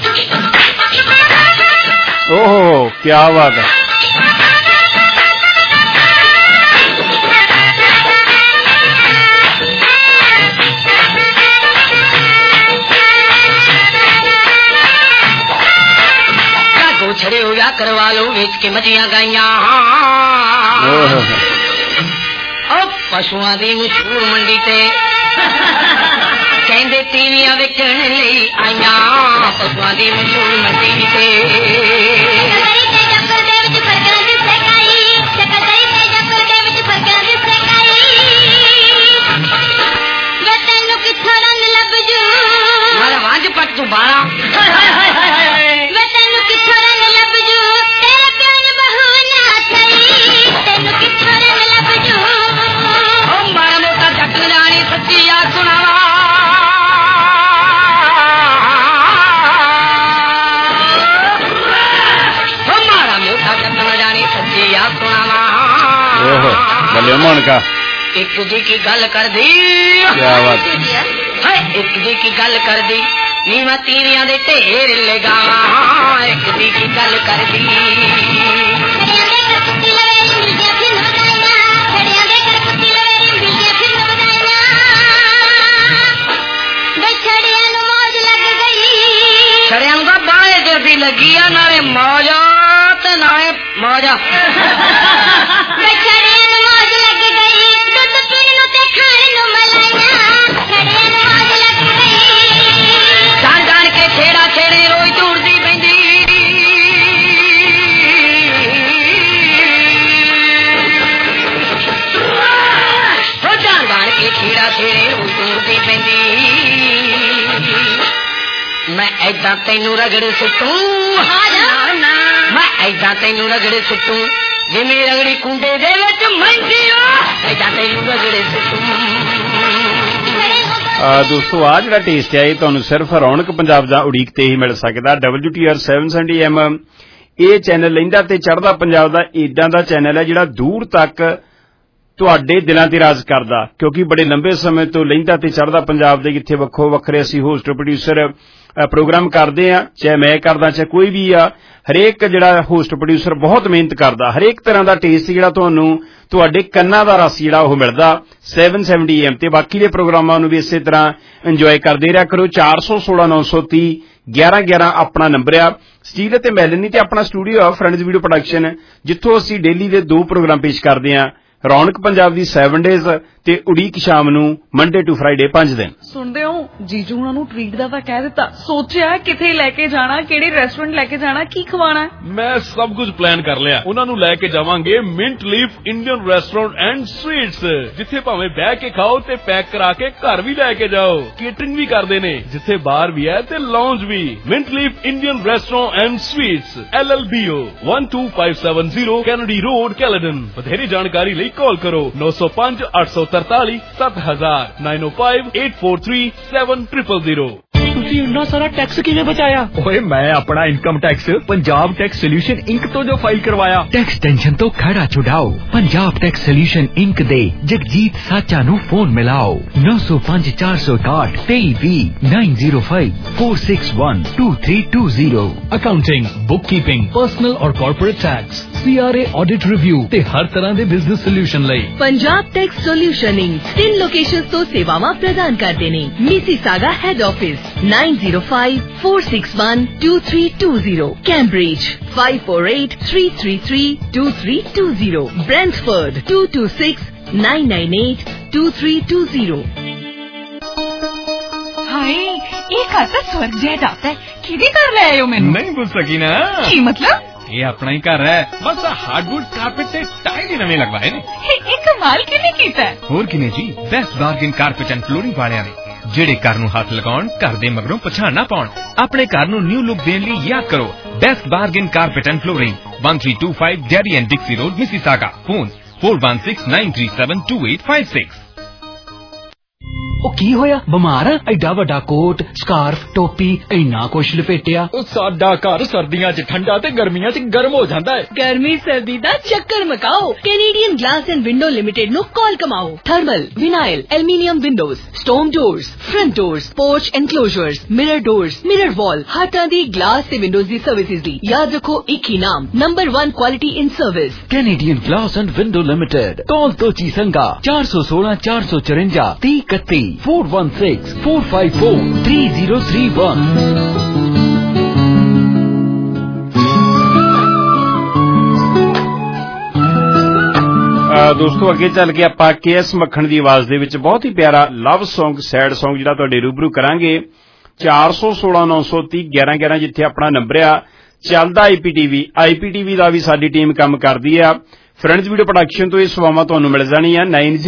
ਓਹੋ ਕਿਆ ਬਾਤ ਹੈ। छड़े हो या करवा लो बेच के मजिया गाइया पशुआ दी मशहूर मंडी ते कहंदे टीवियां वेखण लई आईया पशुआ दी मशहूर मंडी ते मारा वाज पट तू बारा Monica. एक दी की गल कर दी एक दी की गल कर दी नी मैं तीरियां दे ढेर लगावा एक दी की गल कर दी छड़ियां दा बाले जल्दी लगी आ नाले मौजा ते नाले मौजा मैं ऐदा तेनू रगड़े सुटू मैं ऐदा तेनू रगड़े सुटू जिमें रगड़ी कुंडे दे विच मंदी ऐदा तेनू रगड़े सुटू। दोस्तों आ जिहड़ा टेस्ट है तुहानूं सिर्फ रौनक पंजाब दा उड़ीक ते ही मिल सकदा। WTR 770 AM ये चैनल लहिंदा ते चढ़दा पंजाब दा इदां दा चैनल है जिहड़ा दूर तक तुहाडे दिलां ते राज करदा, क्योंकि बड़े लंबे समय तो लहिंदा ते चढ़दा पंजाब दे जिथे वक्खो वक्खरे असीं होस्ट प्रोड्यूसर प्रोग्राम करदे आ, चाहे मैं करदा चाहे कोई भी आ, हरेक जिहड़ा होस्ट प्रोड्यूसर बहुत मेहनत करदा, हरेक तरह दा टेस्ट जिहड़ा तुहानूं तुहाडे कंनां दा रस जिहड़ा ओह मिलदा 770 AM ते बाकी दे प्रोग्रामां नूं भी इसे तरह इंजॉय करदे रहा करो। 416 930 1111 अपना नंबर आ। स्टील ते मैलनी ते अपना स्टूडियो आ फ्रेंड्स वीडियो प्रोडक्शन, जिथों असीं डेली दे 2 प्रोग्राम पेश करदे आ, रौनक पंजाब दी 7 डेज ते उड़ीक शाम नूं मंडे टू फ्राइडे 5 दिन। सुनदे हो जीजू हुणां नूं ट्रीट दा तां कह दित्ता, सोचिया किथे लेके जाना, किहड़े रेस्टोरेंट लेके जाना, की खवाना है? मैं सब कुछ प्लान कर लिया। उन्हां नूं लेके जावांगे mint leaf Indian restaurant and sweets, जिथे भावें बैठ के खाओ ते पैक करा के घर भी लेके जाओ। केटरिंग भी करदे ने, जिथे बार भी है ते लॉन्ज भी। Mint leaf Indian restaurant and sweets LLBO 12570 Kennedy road Caledon. बथेरी जानकारी ਲਈ कॉल करो 905 843 7000 905 843 7000। ਤੁਸੀਂ ਇੰਨਾ ਸਾਰਾ ਟੈਕਸ ਕਿਵੇਂ ਬਚਾਇਆ? ਓਏ ਮੈਂ ਆਪਣਾ income tax Punjab tax solution inc ਤੋਂ ਜੋ ਫਾਈਲ ਕਰਵਾਇਆ। ਟੈਕਸ ਟੈਨਸ਼ਨ ਤੋਂ ਖੜਾ ਛੁਡਾਓ, ਪੰਜਾਬ ਟੈਕਸ ਸੋਲੂਸ਼ਨ ਇੰਕ ਦੇ ਜਗਜੀਤ ਸਾਚਾ ਨੂੰ ਫੋਨ ਮਿਲਾਓ 905 461 2320 905 461 2320। ਅਕਾਊਂਟਿੰਗ, ਬੁੱਕਕੀਪਿੰਗ, ਪਰਸਨਲ ਔਰ corporate tax, CRA audit review ਤੇ ਹਰ ਤਰ੍ਹਾਂ ਦੇ ਬਿਜ਼ਨਸ ਸੋਲੂਸ਼ਨ ਲਈ Punjab tax solution inc 3 locations ਤੋਂ ਸੇਵਾਵਾਂ ਪ੍ਰਦਾਨ ਕਰਦੇ ਨੇ। Mississauga head office 905-461-2320, Cambridge 548-333-2320, Brentford 226-998-2320। Hi ये घर तो स्वर्ग जैसा है, किदे घर ले आए हो? मैंने नहीं पूछ सकी ना। की मतलब? ये अपना ही घर है, बस हार्डवुड कारपेट से टाइल ही नवे लगवाए ने। ये कमाल किने कीता है? होर किने जी, best bargain carpet and flooring वालियां ने, ਜਿਹੜੇ ਘਰ ਨੂੰ ਹੱਥ ਲਗਾਉਣ, ਘਰ ਦੇ ਮਗਰੋਂ ਪਛਾਣ ਨਾ ਪਾਉਣ। ਆਪਣੇ ਘਰ ਨੂੰ ਨਿਊ ਲੁੱਕ ਦੇਣ ਲਈ ਯਾਦ ਕਰੋ best bargain carpet and flooring 1325 Derry and Dixie road Mississauga. Phone 4169372856। ਉਹ ਕੀ ਹੋਇਆ? ਬਿਮਾਰ ਆ? ਐਡਾ ਵੱਡਾ ਕੋਟ, ਸਕਾਰਫ, ਟੋਪੀ, ਇੰਨਾ ਕੁਛ ਲਪੇਟਿਆ। ਉਹ ਸਾਡਾ ਘਰ ਸਰਦੀਆਂ 'ਚ ਠੰਡਾ ਤੇ ਗਰਮੀਆਂ 'ਚ ਗਰਮ ਹੋ ਜਾਂਦਾ ਹੈ। ਗਰਮੀ ਸਰਦੀ ਦਾ ਚੱਕਰ ਮਕਾਓ, Canadian glass and window limited ਨੂੰ ਕਾਲ ਕਮਾਓ। Thermal, vinyl, aluminium windows, stone doors, front doors, porch enclosures, mirror doors, mirror wall, ਹਰ ਤਰ੍ਹਾਂ ਦੀ ਗਲਾਸ ਤੇ ਵਿੰਡੋਜ਼ ਦੀ ਸਰਵਿਸਿਜ਼ ਲਈ ਯਾਦ ਰੱਖੋ ਇੱਕ ਹੀ ਨਾਮ, number 1 quality in service, Canadian glass and window limited. ਟੋਲ ਤੋਚੀ ਸੰਗਾ 416 454 3031 416 454 3031। ਦੋਸਤੋ ਅੱਗੇ ਚੱਲ ਕੇ ਆਪਾਂ KS ਮੱਖਣ ਦੀ ਆਵਾਜ਼ ਦੇ ਵਿੱਚ ਬਹੁਤ ਹੀ ਪਿਆਰਾ ਲਵ ਸੌਂਗ, ਸੈਡ ਸੌਂਗ ਜਿਹੜਾ ਤੁਹਾਡੇ ਰੂਬਰੂ ਕਰਾਂਗੇ। 416 930 1111 ਜਿੱਥੇ ਆਪਣਾ ਨੰਬਰ ਆ। ਚੱਲਦਾ IPTV ਦਾ ਵੀ ਸਾਡੀ ਟੀਮ ਕੰਮ ਕਰਦੀ ਆ। ਫਰੈਂਡਸ ਵੀਡੀਓ ਪ੍ਰੋਡਕਸ਼ਨ ਤੋਂ ਇਹ ਸੇਵਾਵਾਂ ਤੁਹਾਨੂੰ ਮਿਲ ਜਾਣੀਆਂ।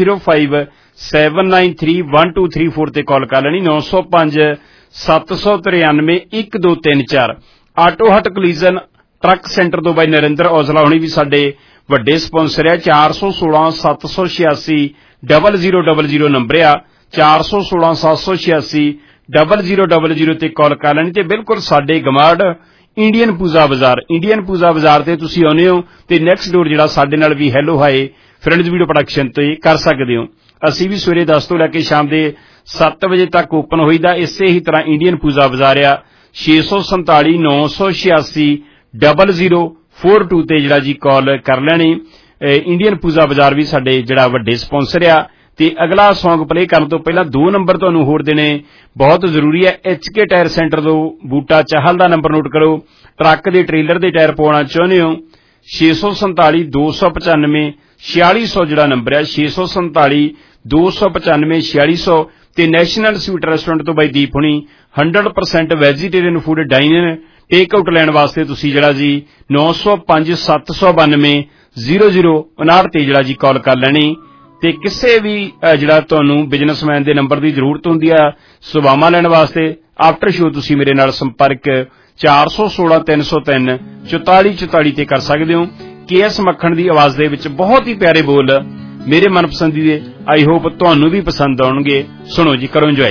9057931234 ਤੇ ਕਾਲ ਕਰ ਲੈਣੀ। 905 793 1234। ਆਟੋ ਹਟ ਕੋਲੀਜ਼ਨ ਟਰੱਕ ਸੈਂਟਰ ਤੋਂ ਬਾਈ ਨਰਿੰਦਰ ਔਜਲਾ ਹੋਣੀ ਵੀ ਸਾਡੇ ਵੱਡੇ ਸਪਾਂਸਰ ਆ। 416 786 0000 ਨੰਬਰ ਆ। 416 786 0000 ਤੇ ਕਾਲ ਕਰ ਲੈਣੀ। ਤੇ ਬਿਲਕੁਲ ਸਾਡੇ ਗਮਾੜ ਇੰਡੀਅਨ ਪੂਜ਼ਾ ਬਾਜ਼ਾਰ ਤੇ ਤੁਸੀਂ ਆਉਂਦੇ ਹੋ ਤੇ ਨੈਕਸਟ ਡੋਰ ਜਿਹੜਾ ਸਾਡੇ ਨਾਲ ਵੀ hello hi friends video production ते कर सकते हो। ਅਸੀਂ भी सवेरे 10 ਤੋਂ ਲੈ ਕੇ ਸ਼ਾਮ ਦੇ 7 ਵਜੇ ਤੱਕ ਓਪਨ ਹੋਈਦਾ। ਇਸੇ ਹੀ ਤਰ੍ਹਾਂ ਇੰਡੀਅਨ ਪੂਜਾ ਬਾਜ਼ਾਰ ਆ 647 986 0042 ਤੇ ਜਿਹੜਾ ਜੀ ਕਾਲ ਕਰ ਲੈਣੀ। ਇੰਡੀਅਨ ਪੂਜਾ ਬਾਜ਼ਾਰ ਵੀ ਸਾਡੇ ਜਿਹੜਾ ਵੱਡੇ ਸਪਾਂਸਰ ਆ। ਤੇ ਅਗਲਾ ਸੌਂਗ ਪਲੇ ਕਰਨ ਤੋਂ ਪਹਿਲਾਂ 2 ਨੰਬਰ ਤੁਹਾਨੂੰ ਹੋਰ ਦੇਣੇ ਬਹੁਤ ਜ਼ਰੂਰੀ ਹੈ। HK ਟਾਇਰ ਸੈਂਟਰ ਤੋਂ ਬੂਟਾ ਚਾਹਲ ਦਾ ਨੰਬਰ ਨੋਟ ਕਰੋ। ਟਰੱਕ ਦੇ ਟ੍ਰੇਲਰ ਦੇ ਟਾਇਰ ਪਵਾਉਣਾ ਚਾਹੁੰਦੇ ਹੋ 647 295 4600 ਜਿਹੜਾ ਨੰਬਰ ਹੈ 647 295 4600 ਤੇ ਨੈਸ਼ਨਲ ਸਵੀਟ ਰੈਸਟੋਰੈਂਟ ਤੋਂ ਬਾਈ ਦੀਪ ਹੁਣੀ 100% vegetarian food diner take out ਲੈਣ ਵਾਸਤੇ ਤੁਸੀਂ ਜਿਹੜਾ ਜੀ 905 792 0059 ਤੇ ਜਿਹੜਾ ਜੀ ਕਾਲ ਕਰ ਲੈਣੀ। ਤੇ ਕਿਸੇ ਵੀ ਜਿਹੜਾ ਤੁਹਾਨੂੰ ਬਿਜ਼ਨਸਮੈਨ ਦੇ ਨੰਬਰ ਦੀ ਜ਼ਰੂਰਤ ਹੁੰਦੀ ਆ ਸੇਵਾਵਾਂ ਲੈਣ ਵਾਸਤੇ ਆਫਟਰ ਸ਼ੋ ਤੁਸੀਂ ਮੇਰੇ ਨਾਲ ਸੰਪਰਕ 416 303 44 44 ਤੇ ਕਰ ਸਕਦੇ ਹੋ। KS ਮੱਖਣ ਦੀ ਆਵਾਜ਼ ਦੇ ਵਿੱਚ ਬਹੁਤ ਹੀ ਪਿਆਰੇ ਬੋਲ ਮੇਰੇ ਮਨਪਸੰਦੀਦੇ ਆਈ ਹੋਪ ਤੁਹਾਨੂੰ ਵੀ ਪਸੰਦ ਆਉਣਗੇ। ਸੁਣੋ ਜੀ, ਕਰੋ ਇੰਜੋਏ।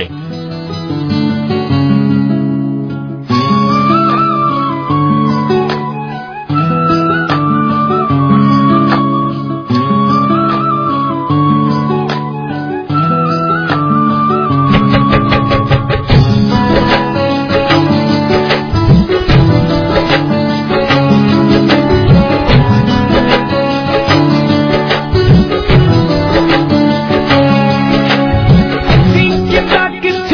किता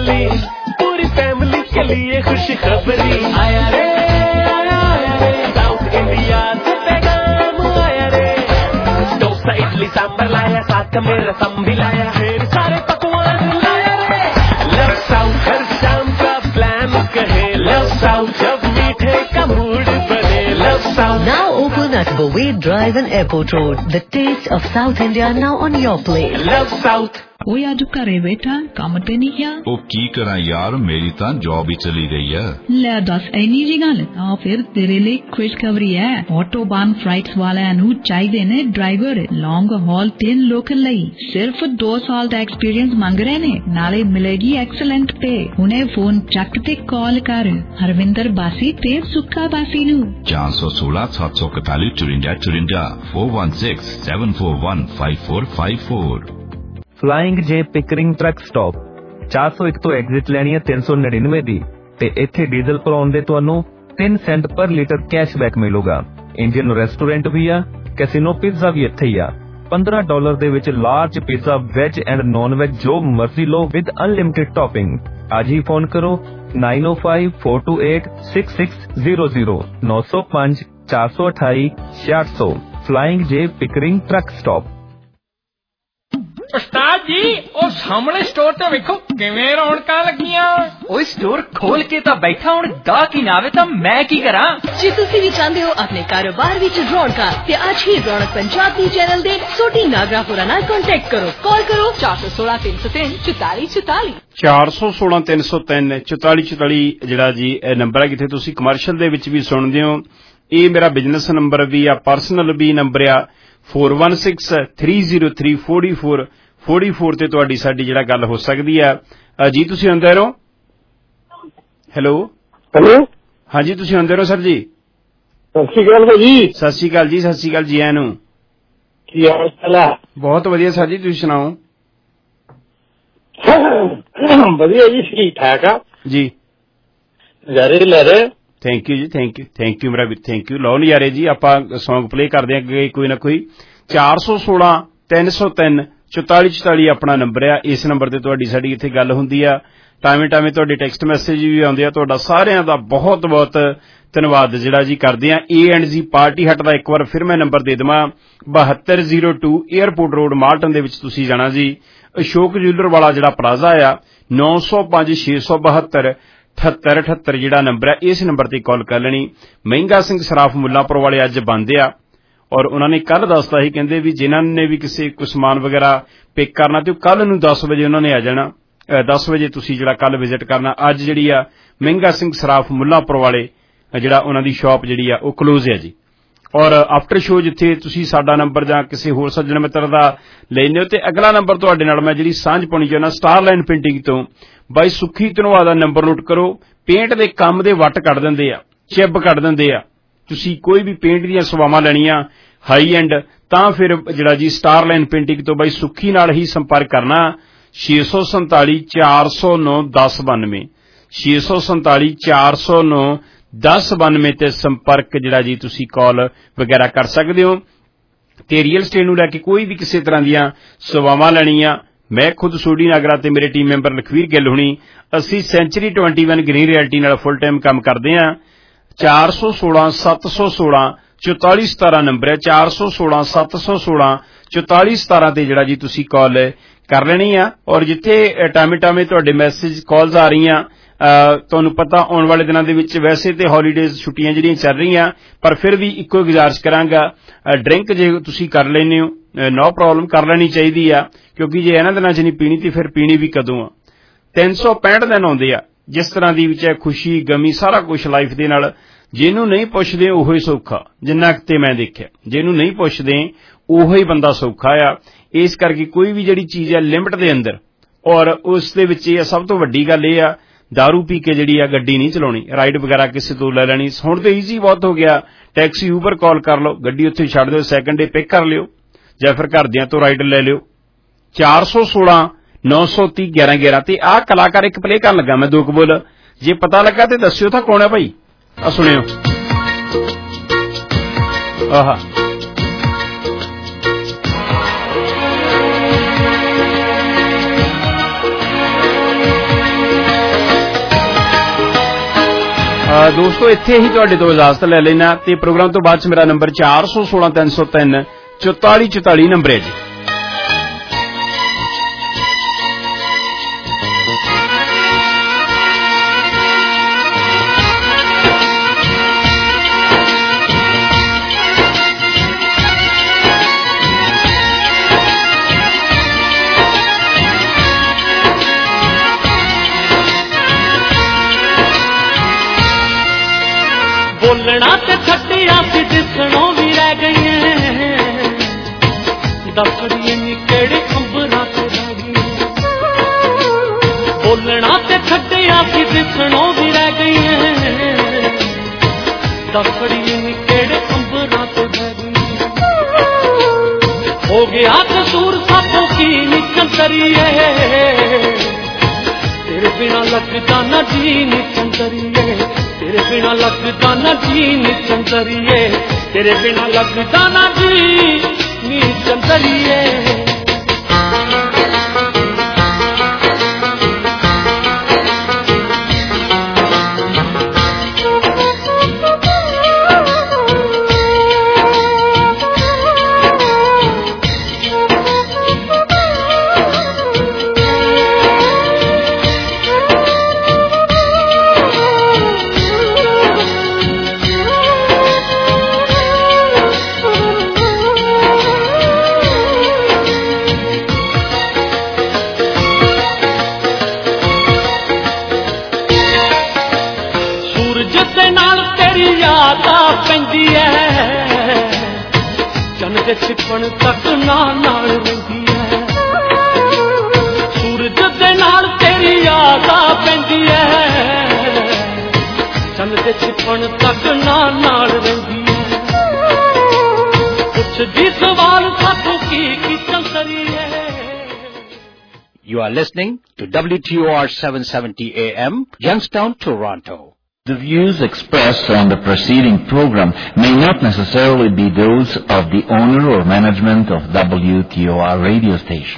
दिल्ली पूरी फैमिली के लिए खुशखबरी आया रे साउथ इंडिया से पैगाम आया रे डोसा इडली सांबर लाया साथ में रसम भी लाया फिर सारे पकवान लाया रे लव साउथ हर शाम का प्लान कहे लव साउथ जब मीठे का मूड बने love south Now open at Boway Drive and Airport Road. The taste of South India now on your plate. Love South. ਉਹ ਅੱਜ ਘਰੇ ਬੈਠਾ ਕੰਮ ਤੇ ਨਹੀਂ ਗਿਆ। ਉਹ ਕੀ ਕਰਾਂ ਯਾਰ, ਮੇਰੀ ਤਾਂ ਜੌਬ ਹੀ ਚਲੀ ਗਈ ਹੈ। ਲੈ ਦੱਸ ਇੰਨੀ ਜੀ ਗੱਲ ਤਾਂ ਫਿਰ ਤੇਰੇ ਲਈ ਖੁਸ਼ਖਬਰੀ ਹੈ। ਆਟੋਬਾਨ ਫਲਾਈਟਸ ਵਾਲਿਆਂ ਨੂੰ ਚਾਹੀਦੇ ਨੇ ਡਰਾਈਵਰ ਲੌਂਗ ਹਾਲ ਤੇ ਲੋਕਲ ਲਈ। ਸਿਰਫ 2 ਸਾਲ ਦਾ ਐਕਸਪੀਰੀਅੰਸ ਮੰਗ ਰਹੇ ਨੇ, ਨਾਲੇ ਮਿਲੇਗੀ ਐਕਸਲੈਂਟ ਪੇ। ਹੁਣੇ ਫੋਨ ਚੱਕ ਤੇ ਕਾਲ ਕਰ ਹਰਵਿੰਦਰ ਬਾਸੀ ਤੇ ਸੁੱਖਾ ਬਾਸੀ ਨੂੰ 416 741 54 416 741 5454। ਫਲਾਇੰਗ ਜੇ ਪਿਕਰਿੰਗ ਟਰੱਕ ਸਟਾਪ 401 ਤੋਂ ਐਗਜ਼ਿਟ ਲੈਣੀ ਹੈ 399 ਦੀ ਤੇ ਇੱਥੇ ਡੀਜ਼ਲ ਭਰਾਉਣ ਦੇ ਤੁਹਾਨੂੰ 3 ਸੈਂਟ ਪਰ ਲੀਟਰ ਕੈਸ਼ਬੈਕ ਮਿਲੂਗਾ। ਇੰਡੀਅਨ ਰੈਸਟੋਰੈਂਟ ਵੀ ਆ, ਕੈਸੀਨੋ ਪਿਜ਼ਾ ਵੀ ਇੱਥੇ ਹੀ ਆ। $15 ਦੇ ਵਿੱਚ large pizza veg and non veg ਜੋ ਮਰਜ਼ੀ ਲਓ ਵਿਦ ਅਨਲਿਮਿਟਿਡ ਟੌਪਿੰਗ। ਅੱਜ ਹੀ ਫੋਨ ਕਰੋ 9054286600 905 428 6600। ਫਲਾਇੰਗ ਜੇ ਪਿਕਰਿੰਗ ਟਰੱਕ ਸਟਾਪ। ਉਸਤਾਦ ਜੀ ਉਹ ਸਾਹਮਣੇ ਸਟੋਰ ਤੇ ਵੇਖੋ ਕਿਵੇਂ ਰੌਣਕਾਂ ਲੱਗੀਆਂ। ਓਏ ਸਟੋਰ ਖੋਲ ਕੇ ਤਾਂ ਬੈਠਾ, ਹੁਣ ਗਾਹਕ ਹੀ ਨਾ ਆਵੇ ਤਾਂ ਮੈਂ ਕੀ ਕਰਾਂ। ਜੇ ਤੁਸੀਂ ਵੀ ਚਾਹੁੰਦੇ ਹੋ ਆਪਣੇ ਕਾਰੋਬਾਰ ਵਿੱਚ ਰੌਣਕਾਂ ਤੇ ਅੱਜ ਹੀ ਰੌਣਕ ਪੰਜਾਬੀ ਚੈਨਲ ਦੇ ਸੋਢੀ ਨਾਗਰਾ ਹੋਰਾਂ ਨਾਲ ਕੰਟੈਕਟ ਕਰੋ। ਕਾਲ ਕਰੋ 416 303 4444 416 303 4444 ਜਿਹੜਾ ਜੀ ਇਹ ਨੰਬਰ ਹੈ ਜਿੱਥੇ ਤੁਸੀਂ ਕਮਰਸ਼ੀਅਲ ਦੇ ਵਿੱਚ ਵੀ ਸੁਣਦੇ ਹੋ। ਇਹ ਮੇਰਾ ਬਿਜ਼ਨਸ ਨੰਬਰ ਵੀ ਆ, ਪਰਸਨਲ ਵੀ ਨੰਬਰ ਆ 4163034444 ਤੇ ਤੁਹਾਡੀ ਸਾਡੀ ਜਿਹੜਾ ਗੱਲ ਹੋ ਸਕਦੀ ਆ। ਜੀ ਤੁਸੀਂ ਆਉਂਦੇ ਰਹੋ। ਹੈਲੋ ਹਾਂਜੀ ਤੁਸੀਂ ਆਉਂਦੇ ਰਹੋ ਸਰ ਜੀ। ਸਤਿ ਸ਼੍ਰੀ ਅਕਾਲ ਭਾਜੀ। ਸਤਿ ਸ਼੍ਰੀ ਅਕਾਲ ਜੀ। ਸਤਿ ਸ਼੍ਰੀ ਅਕਾਲ ਜੀ। ਨੂੰ ਕੀ ਹਾਲ ਚਾਲ ਹੈ? ਬਹੁਤ ਵਧੀਆ ਸਰ ਜੀ, ਤੁਸੀਂ ਸੁਣਾਓ। ਵਧੀਆ ਜੀ, ਠੀਕ ਠਾਕ ਆ ਜੀ। ਨਜ਼ਾਰੇ ਲੈ ਰਹੇ। ਥੈਂਕ ਯੂ ਜੀ, ਥੈਂਕ ਯੂ ਮੇਰਾ ਵੀ ਥੈਂਕ ਯੂ। ਲਓ ਨਜ਼ਾਰੇ ਜੀ, ਆਪਾਂ ਸੌਂਗ ਪਲੇ ਕਰਦੇ ਹਾਂ ਅੱਗੇ ਕੋਈ ਨਾ ਕੋਈ। 416 303 4444 ਆਪਣਾ ਨੰਬਰ ਆ। ਇਸ ਨੰਬਰ ਤੇ ਤੁਹਾਡੀ ਸਾਡੀ ਇੱਥੇ ਗੱਲ ਹੁੰਦੀ ਆ। ਟਾਵੇਂ ਤੁਹਾਡੇ ਟੈਕਸਟ ਮੈਸੇਜ ਵੀ ਆਉਂਦੇ ਆ। ਤੁਹਾਡਾ ਸਾਰਿਆਂ ਦਾ ਬਹੁਤ ਬਹੁਤ ਧੰਨਵਾਦ ਜਿਹੜਾ ਜੀ ਕਰਦੇ ਆ। A&G ਪਾਰਟੀ ਹੱਟ ਦਾ ਇੱਕ ਵਾਰ ਫਿਰ ਮੈਂ ਨੰਬਰ ਦੇ ਦੇਵਾਂ 7202 에ਅਰਪੋਰਟ ਰੋਡ ਮਾਲਟਨ ਦੇ ਵਿੱਚ ਤੁਸੀਂ ਜਾਣਾ ਜੀ। ਅਸ਼ੋਕ ਜੁਐਲਰ ਵਾਲਾ ਜਿਹੜਾ ਪਲਾਜ਼ਾ ਆ 905 672 7878 ਜਿਹੜਾ ਨੰਬਰ ਹੈ, ਇਸ ਨੰਬਰ ਤੇ ਕਾਲ ਕਰ ਲੈਣੀ। ਮਹਿੰਗਾ ਸਿੰਘ ਸਰਾਫ ਮੁੱਲਾਂਪੁਰ ਵਾਲੇ ਅੱਜ ਬੰਦ ਆ ਔਰ ਉਹਨਾਂ ਨੇ ਕੱਲ ਦੱਸਤਾ ਸੀ, ਕਹਿੰਦੇ ਵੀ ਜਿਨ੍ਹਾਂ ਨੇ ਵੀ ਕਿਸੇ ਕੋਈ ਸਮਾਨ ਵਗੈਰਾ ਪਿਕ ਕਰਨਾ ਤੇ ਉਹ ਕੱਲ ਨੂੰ 10 ਵਜੇ ਉਹਨਾਂ ਨੇ ਆ ਜਾਣਾ। 10 ਵਜੇ ਤੁਸੀਂ ਜਿਹੜਾ ਕੱਲ ਵਿਜ਼ਿਟ ਕਰਨਾ। ਅੱਜ ਜਿਹੜੀ ਆ ਮਹਿੰਗਾ ਸਿੰਘ ਸਰਾਫ ਮੁੱਲਾਂਪੁਰ ਵਾਲੇ ਜਿਹੜਾ ਉਹਨਾਂ ਦੀ ਸ਼ਾਪ ਜਿਹੜੀ ਆ ਉਹ ਕਲੋਜ਼ ਹੈ ਜੀ। ਔਰ ਆਫਟਰ ਸ਼ੋ ਜਿੱਥੇ ਤੁਸੀਂ ਸਾਡਾ ਨੰਬਰ ਜਾਂ ਕਿਸੇ ਹੋਰ ਸੱਜਣ ਮਿੱਤਰ ਦਾ ਲੈਂਦੇ ਹੋ ਤੇ ਅਗਲਾ ਨੰਬਰ ਤੁਹਾਡੇ ਨਾਲ ਮੈਂ ਜਿਹੜੀ ਸਾਂਝ ਪਾਉਣੀ ਚਾਹੁੰਦਾ ਸਟਾਰਲਾਈਨ ਪੇਂਟਿੰਗ ਤੋਂ ਬਾਈ ਸੁੱਖੀ ਧਨੋਆ ਦਾ ਨੰਬਰ ਨੋਟ ਕਰੋ। ਪੇਂਟ ਦੇ ਕੰਮ ਦੇ ਵੱਟ ਕੱਢ ਦਿੰਦੇ ਆ, ਚਿੱਬ ਕੱਢ ਦਿੰਦੇ ਆ। ਤੁਸੀਂ ਕੋਈ ਵੀ ਪੇਂਟ ਦੀਆਂ ਸੇਵਾਵਾਂ ਲੈਣੀਆਂ ਹਾਈ ਐਂਡ ਤਾਂ ਫਿਰ ਜਿਹੜਾ ਜੀ ਸਟਾਰਲਾਈਨ ਪੇਂਟਿੰਗ ਤੋਂ ਬਾਈ ਸੁੱਖੀ ਨਾਲ ਹੀ ਸੰਪਰਕ ਕਰਨਾ। 647 409 1092 647 409 1092 ਤੇ ਸੰਪਰਕ ਜਿਹੜਾ ਜੀ ਤੁਸੀਂ ਕਾਲ ਵਗੈਰਾ ਕਰ ਸਕਦੇ ਹੋ। ਤੇ ਰੀਅਲ ਸਟੇਟ ਨੂੰ ਲੈ ਕੇ ਕੋਈ ਵੀ ਕਿਸੇ ਤਰ੍ਹਾਂ ਦੀਆਂ ਸੇਵਾਵਾਂ ਲੈਣੀਆਂ, ਮੈਂ ਖੁਦ ਸੋਢੀ ਨਾਗਰਾ ਤੇ ਮੇਰੇ ਟੀਮ ਮੈਂਬਰ ਲਖਵੀਰ ਗਿੱਲ ਹੁਣੀ ਅਸੀਂ ਸੈਂਚੁਰੀ 21 ਗ੍ਰੀਨ ਰਿਐਲਟੀ ਨਾਲ ਫੁੱਲ ਟਾਈਮ ਕੰਮ ਕਰਦੇ ਹਾਂ। 416 716 4417 ਨੰਬਰ ਹੈ। 416 716 4417 ਤੇ ਜਿਹੜਾ ਜੀ ਤੁਸੀਂ ਕਾਲ ਕਰ ਲੈਣੀ ਆ। ਔਰ ਜਿੱਥੇ ਟਾਵੇਂ ਤੁਹਾਡੇ ਮੈਸੇਜ ਕਾਲਸ ਆ ਰਹੀਆਂ, ਤੁਹਾਨੂੰ ਪਤਾ ਆਉਣ ਵਾਲੇ ਦਿਨਾਂ ਦੇ ਵਿੱਚ ਵੈਸੇ ਤੇ ਹੌਲੀਡੇਜ਼ ਛੁੱਟੀਆਂ ਜਿਹੜੀਆਂ ਚੱਲ ਰਹੀਆਂ, ਪਰ ਫਿਰ ਵੀ ਇੱਕੋ ਗੁਜ਼ਾਰਿਸ਼ ਕਰਾਂਗਾ ਡਰਿੰਕ ਜੇ ਤੁਸੀਂ ਕਰ ਲੈਂਦੇ ਹੋ ਨੋ ਪ੍ਰੋਬਲਮ, ਕਰ ਲੈਣੀ ਚਾਹੀਦੀ ਆ ਕਿਉਂਕਿ ਜੇ ਇਹਨਾਂ ਦਿਨਾਂ 'ਚ ਨਹੀਂ ਪੀਣੀ ਤੇ ਫਿਰ ਪੀਣੀ ਵੀ ਕਦੋਂ ਆ। 365 ਦਿਨ ਆਉਂਦੇ ਆ ਜਿਸ ਤਰ੍ਹਾਂ ਦੀ ਵਿੱਚ ਖੁਸ਼ੀ ਗਮੀ ਸਾਰਾ ਕੁਝ ਲਾਈਫ ਦੇ ਨਾਲ। ਜਿਹਨੂੰ ਨਹੀਂ ਪੁੱਛਦੇ ਉਹੋ ਹੀ ਸੌਖਾ, ਜਿੰਨਾ ਕਿਤੇ ਮੈਂ ਦੇਖਿਆ ਜਿਹਨੂੰ ਨਹੀਂ ਪੁੱਛਦੇ ਉਹੋ ਹੀ ਬੰਦਾ ਸੌਖਾ ਆ। ਇਸ ਕਰਕੇ ਕੋਈ ਵੀ ਜਿਹੜੀ ਚੀਜ਼ ਆ ਲਿਮਟ ਦੇ ਅੰਦਰ, ਔਰ ਉਸ ਦੇ ਵਿੱਚ ਇਹ ਸਭ ਤੋਂ ਵੱਡੀ ਗੱਲ ਇਹ ਆ ਦਾਰੂ ਪੀ ਕੇ ਜਿਹੜੀ ਆ ਗੱਡੀ ਨਹੀਂ ਚਲਾਉਣੀ, ਰਾਈਡ ਵਗੈਰਾ ਕਿਸੇ ਤੋਂ ਲੈ ਲੈਣੀ। ਹੁਣ ਤਾਂ ਈਜ਼ੀ ਬਹੁਤ ਹੋ ਗਿਆ, ਟੈਕਸੀ ਉਬਰ ਕਾਲ ਕਰ ਲਓ, ਗੱਡੀ ਉੱਥੇ ਛੱਡ ਦਿਓ, ਸੈਕਿੰਡ ਡੇ ਪਿਕ ਕਰ ਲਿਓ ਜਾਂ ਫਿਰ ਘਰਦਿਆਂ ਤੋਂ ਰਾਈਡ ਲੈ ਲਿਓ। 416 930 1111 ਤੇ ਆਹ ਕਲਾਕਾਰ ਇੱਕ ਪਲੇ ਕਰਨ ਲੱਗਾ ਮੈਂ ਦੋ ਕਬੂਲ, ਜੇ ਪਤਾ ਲੱਗਾ ਤੇ ਦੱਸਿਓ ਤਾਂ ਕੌਣ ਹੈ ਭਾਈ। ਆ ਸੁਣਿਓ ਆਹਾ ਦੋਸਤੋ ਇੱਥੇ ਹੀ ਤੁਹਾਡੇ ਤੋਂ ਇਜਾਜ਼ਤ ਲੈ ਲੈਣਾ ਤੇ ਪ੍ਰੋਗਰਾਮ ਤੋਂ ਬਾਅਦ 'ਚ ਮੇਰਾ ਨੰਬਰ 416 303 4444 ਨੰਬਰ ਹੈ ਜੀ। बोलना ते छटिया सी दिसणों भी रह गई है, दफड़िए निकड़े अंबरा ते रह गई। बोलना ते छटिया सी दिसणों भी रह गई है, दफड़िए निकड़े अंबरा ते रह गई। हो गया कसूर सातों की निचंतरिए, तेरे बिना लगता न जी निचंतरिए, तेरे बिना लगता न जी निचंतरिए, तेरे बिना लगता न जी निचंतरिए। छिपण तक नाल रही है, सूरज दे नाल तेरी याद पैंदी है, चंद दे छिपण तक नाल रही है। कुछ दी सवाल साथों की चंसरी है। You are listening to WTOR 770 AM, Youngstown, Toronto. The views expressed on the preceding program may not necessarily be those of the owner or management of WTOR radio station.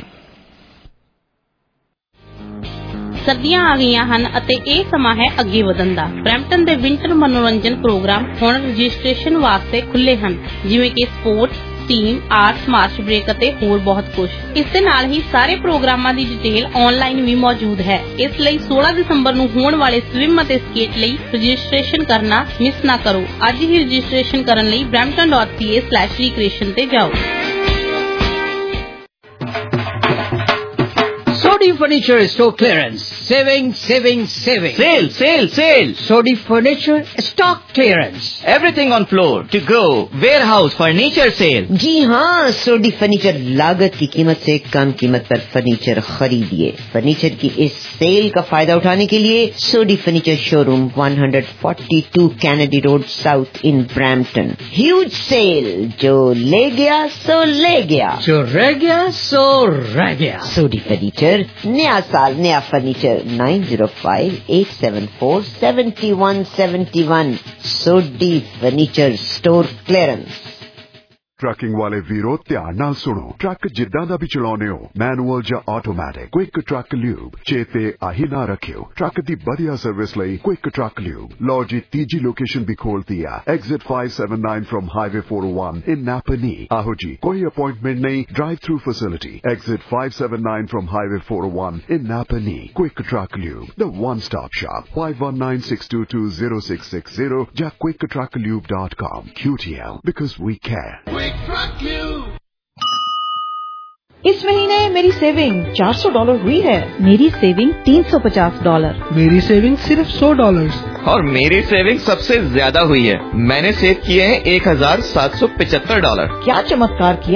ਸਰਦੀਆਂ ਆ ਗਈਆਂ ਹਨ ਅਤੇ ਇਹ ਸਮਾਂ ਹੈ ਅੱਗੇ ਵਧਣ ਦਾ। ਬਰੈਂਪਟਨ ਦੇ ਵਿੰਟਰ ਮਨੋਰੰਜਨ ਪ੍ਰੋਗਰਾਮ ਹੁਣ ਰਜਿਸਟ੍ਰੇਸ਼ਨ ਵਾਸਤੇ ਖੁੱਲੇ ਹਨ, ਜਿਵੇਂ ਕਿ sports, team, arts, March break ਅਤੇ ਹੋਰ ਬਹੁਤ ਕੁਝ। ਇਸ ਦੇ ਨਾਲ ਹੀ ਸਾਰੇ ਪ੍ਰੋਗਰਾਮਾਂ ਦੀ ਡਿਟੇਲ ਆਨਲਾਈਨ ਵੀ ਮੌਜੂਦ ਹੈ। ਇਸ ਲਈ 16 ਦਸੰਬਰ ਨੂੰ ਹੋਣ ਵਾਲੇ ਸਵਿਮ ਅਤੇ ਸਕੇਟ ਲਈ ਰਜਿਸਟ੍ਰੇਸ਼ਨ ਕਰਨਾ ਮਿਸ ਨਾ ਕਰੋ। ਅੱਜ ਹੀ ਰਜਿਸਟ੍ਰੇਸ਼ਨ ਕਰਨ ਲਈ brampton.ca/recreation ਤੇ ਜਾਓ। Sodi Furniture Store Clearance. Saving. Sale. Sodi Furniture Stock Clearance. Everything on floor, to go, warehouse, furniture sale. जी हाँ, सोडी फर्नीचर लागत की कीमत से कम कीमत पर फर्नीचर खरीदिए। फर्नीचर की इस सेल का फायदा उठाने के लिए Sodhi furniture showroom 142 Kennedy road south in Brampton. Huge sale, जो ले गया सो ले गया, जो रह गया सो रह गया। सोडी फर्नीचर, नया साल नया furniture. 905-874-7171 Sodhi furniture store clearance. Trucking वाले वीरो ध्यान नाल सुनो। ट्रक जिद्दां दा भी चलाउने हो, मैनुअल या ऑटोमैटिक, क्विक ट्रक ल्यूब चेते आही ना रखियो। ट्रक दी बढ़िया सर्विस लई क्विक ट्रक ल्यूब। लो जी तीजी लोकेशन भी खोल दिया, exit 579 from highway 401 in Napanee. आहो जी, कोई अपॉइंटमेंट नहीं, drive through facility. Exit 579 from highway 401 in Napanee. Quick truck lube, the one stop shop. 5196220660 या quicktrucklube.com। QTL, because we care. इस महीने मेरी सेविंग $400 हुई है। मेरी सेविंग $350। मेरी सेविंग सिर्फ $100। और मेरी सेविंग सबसे ज्यादा हुई है, मैंने सेव किए हैं $1775। क्या चमत्कार किया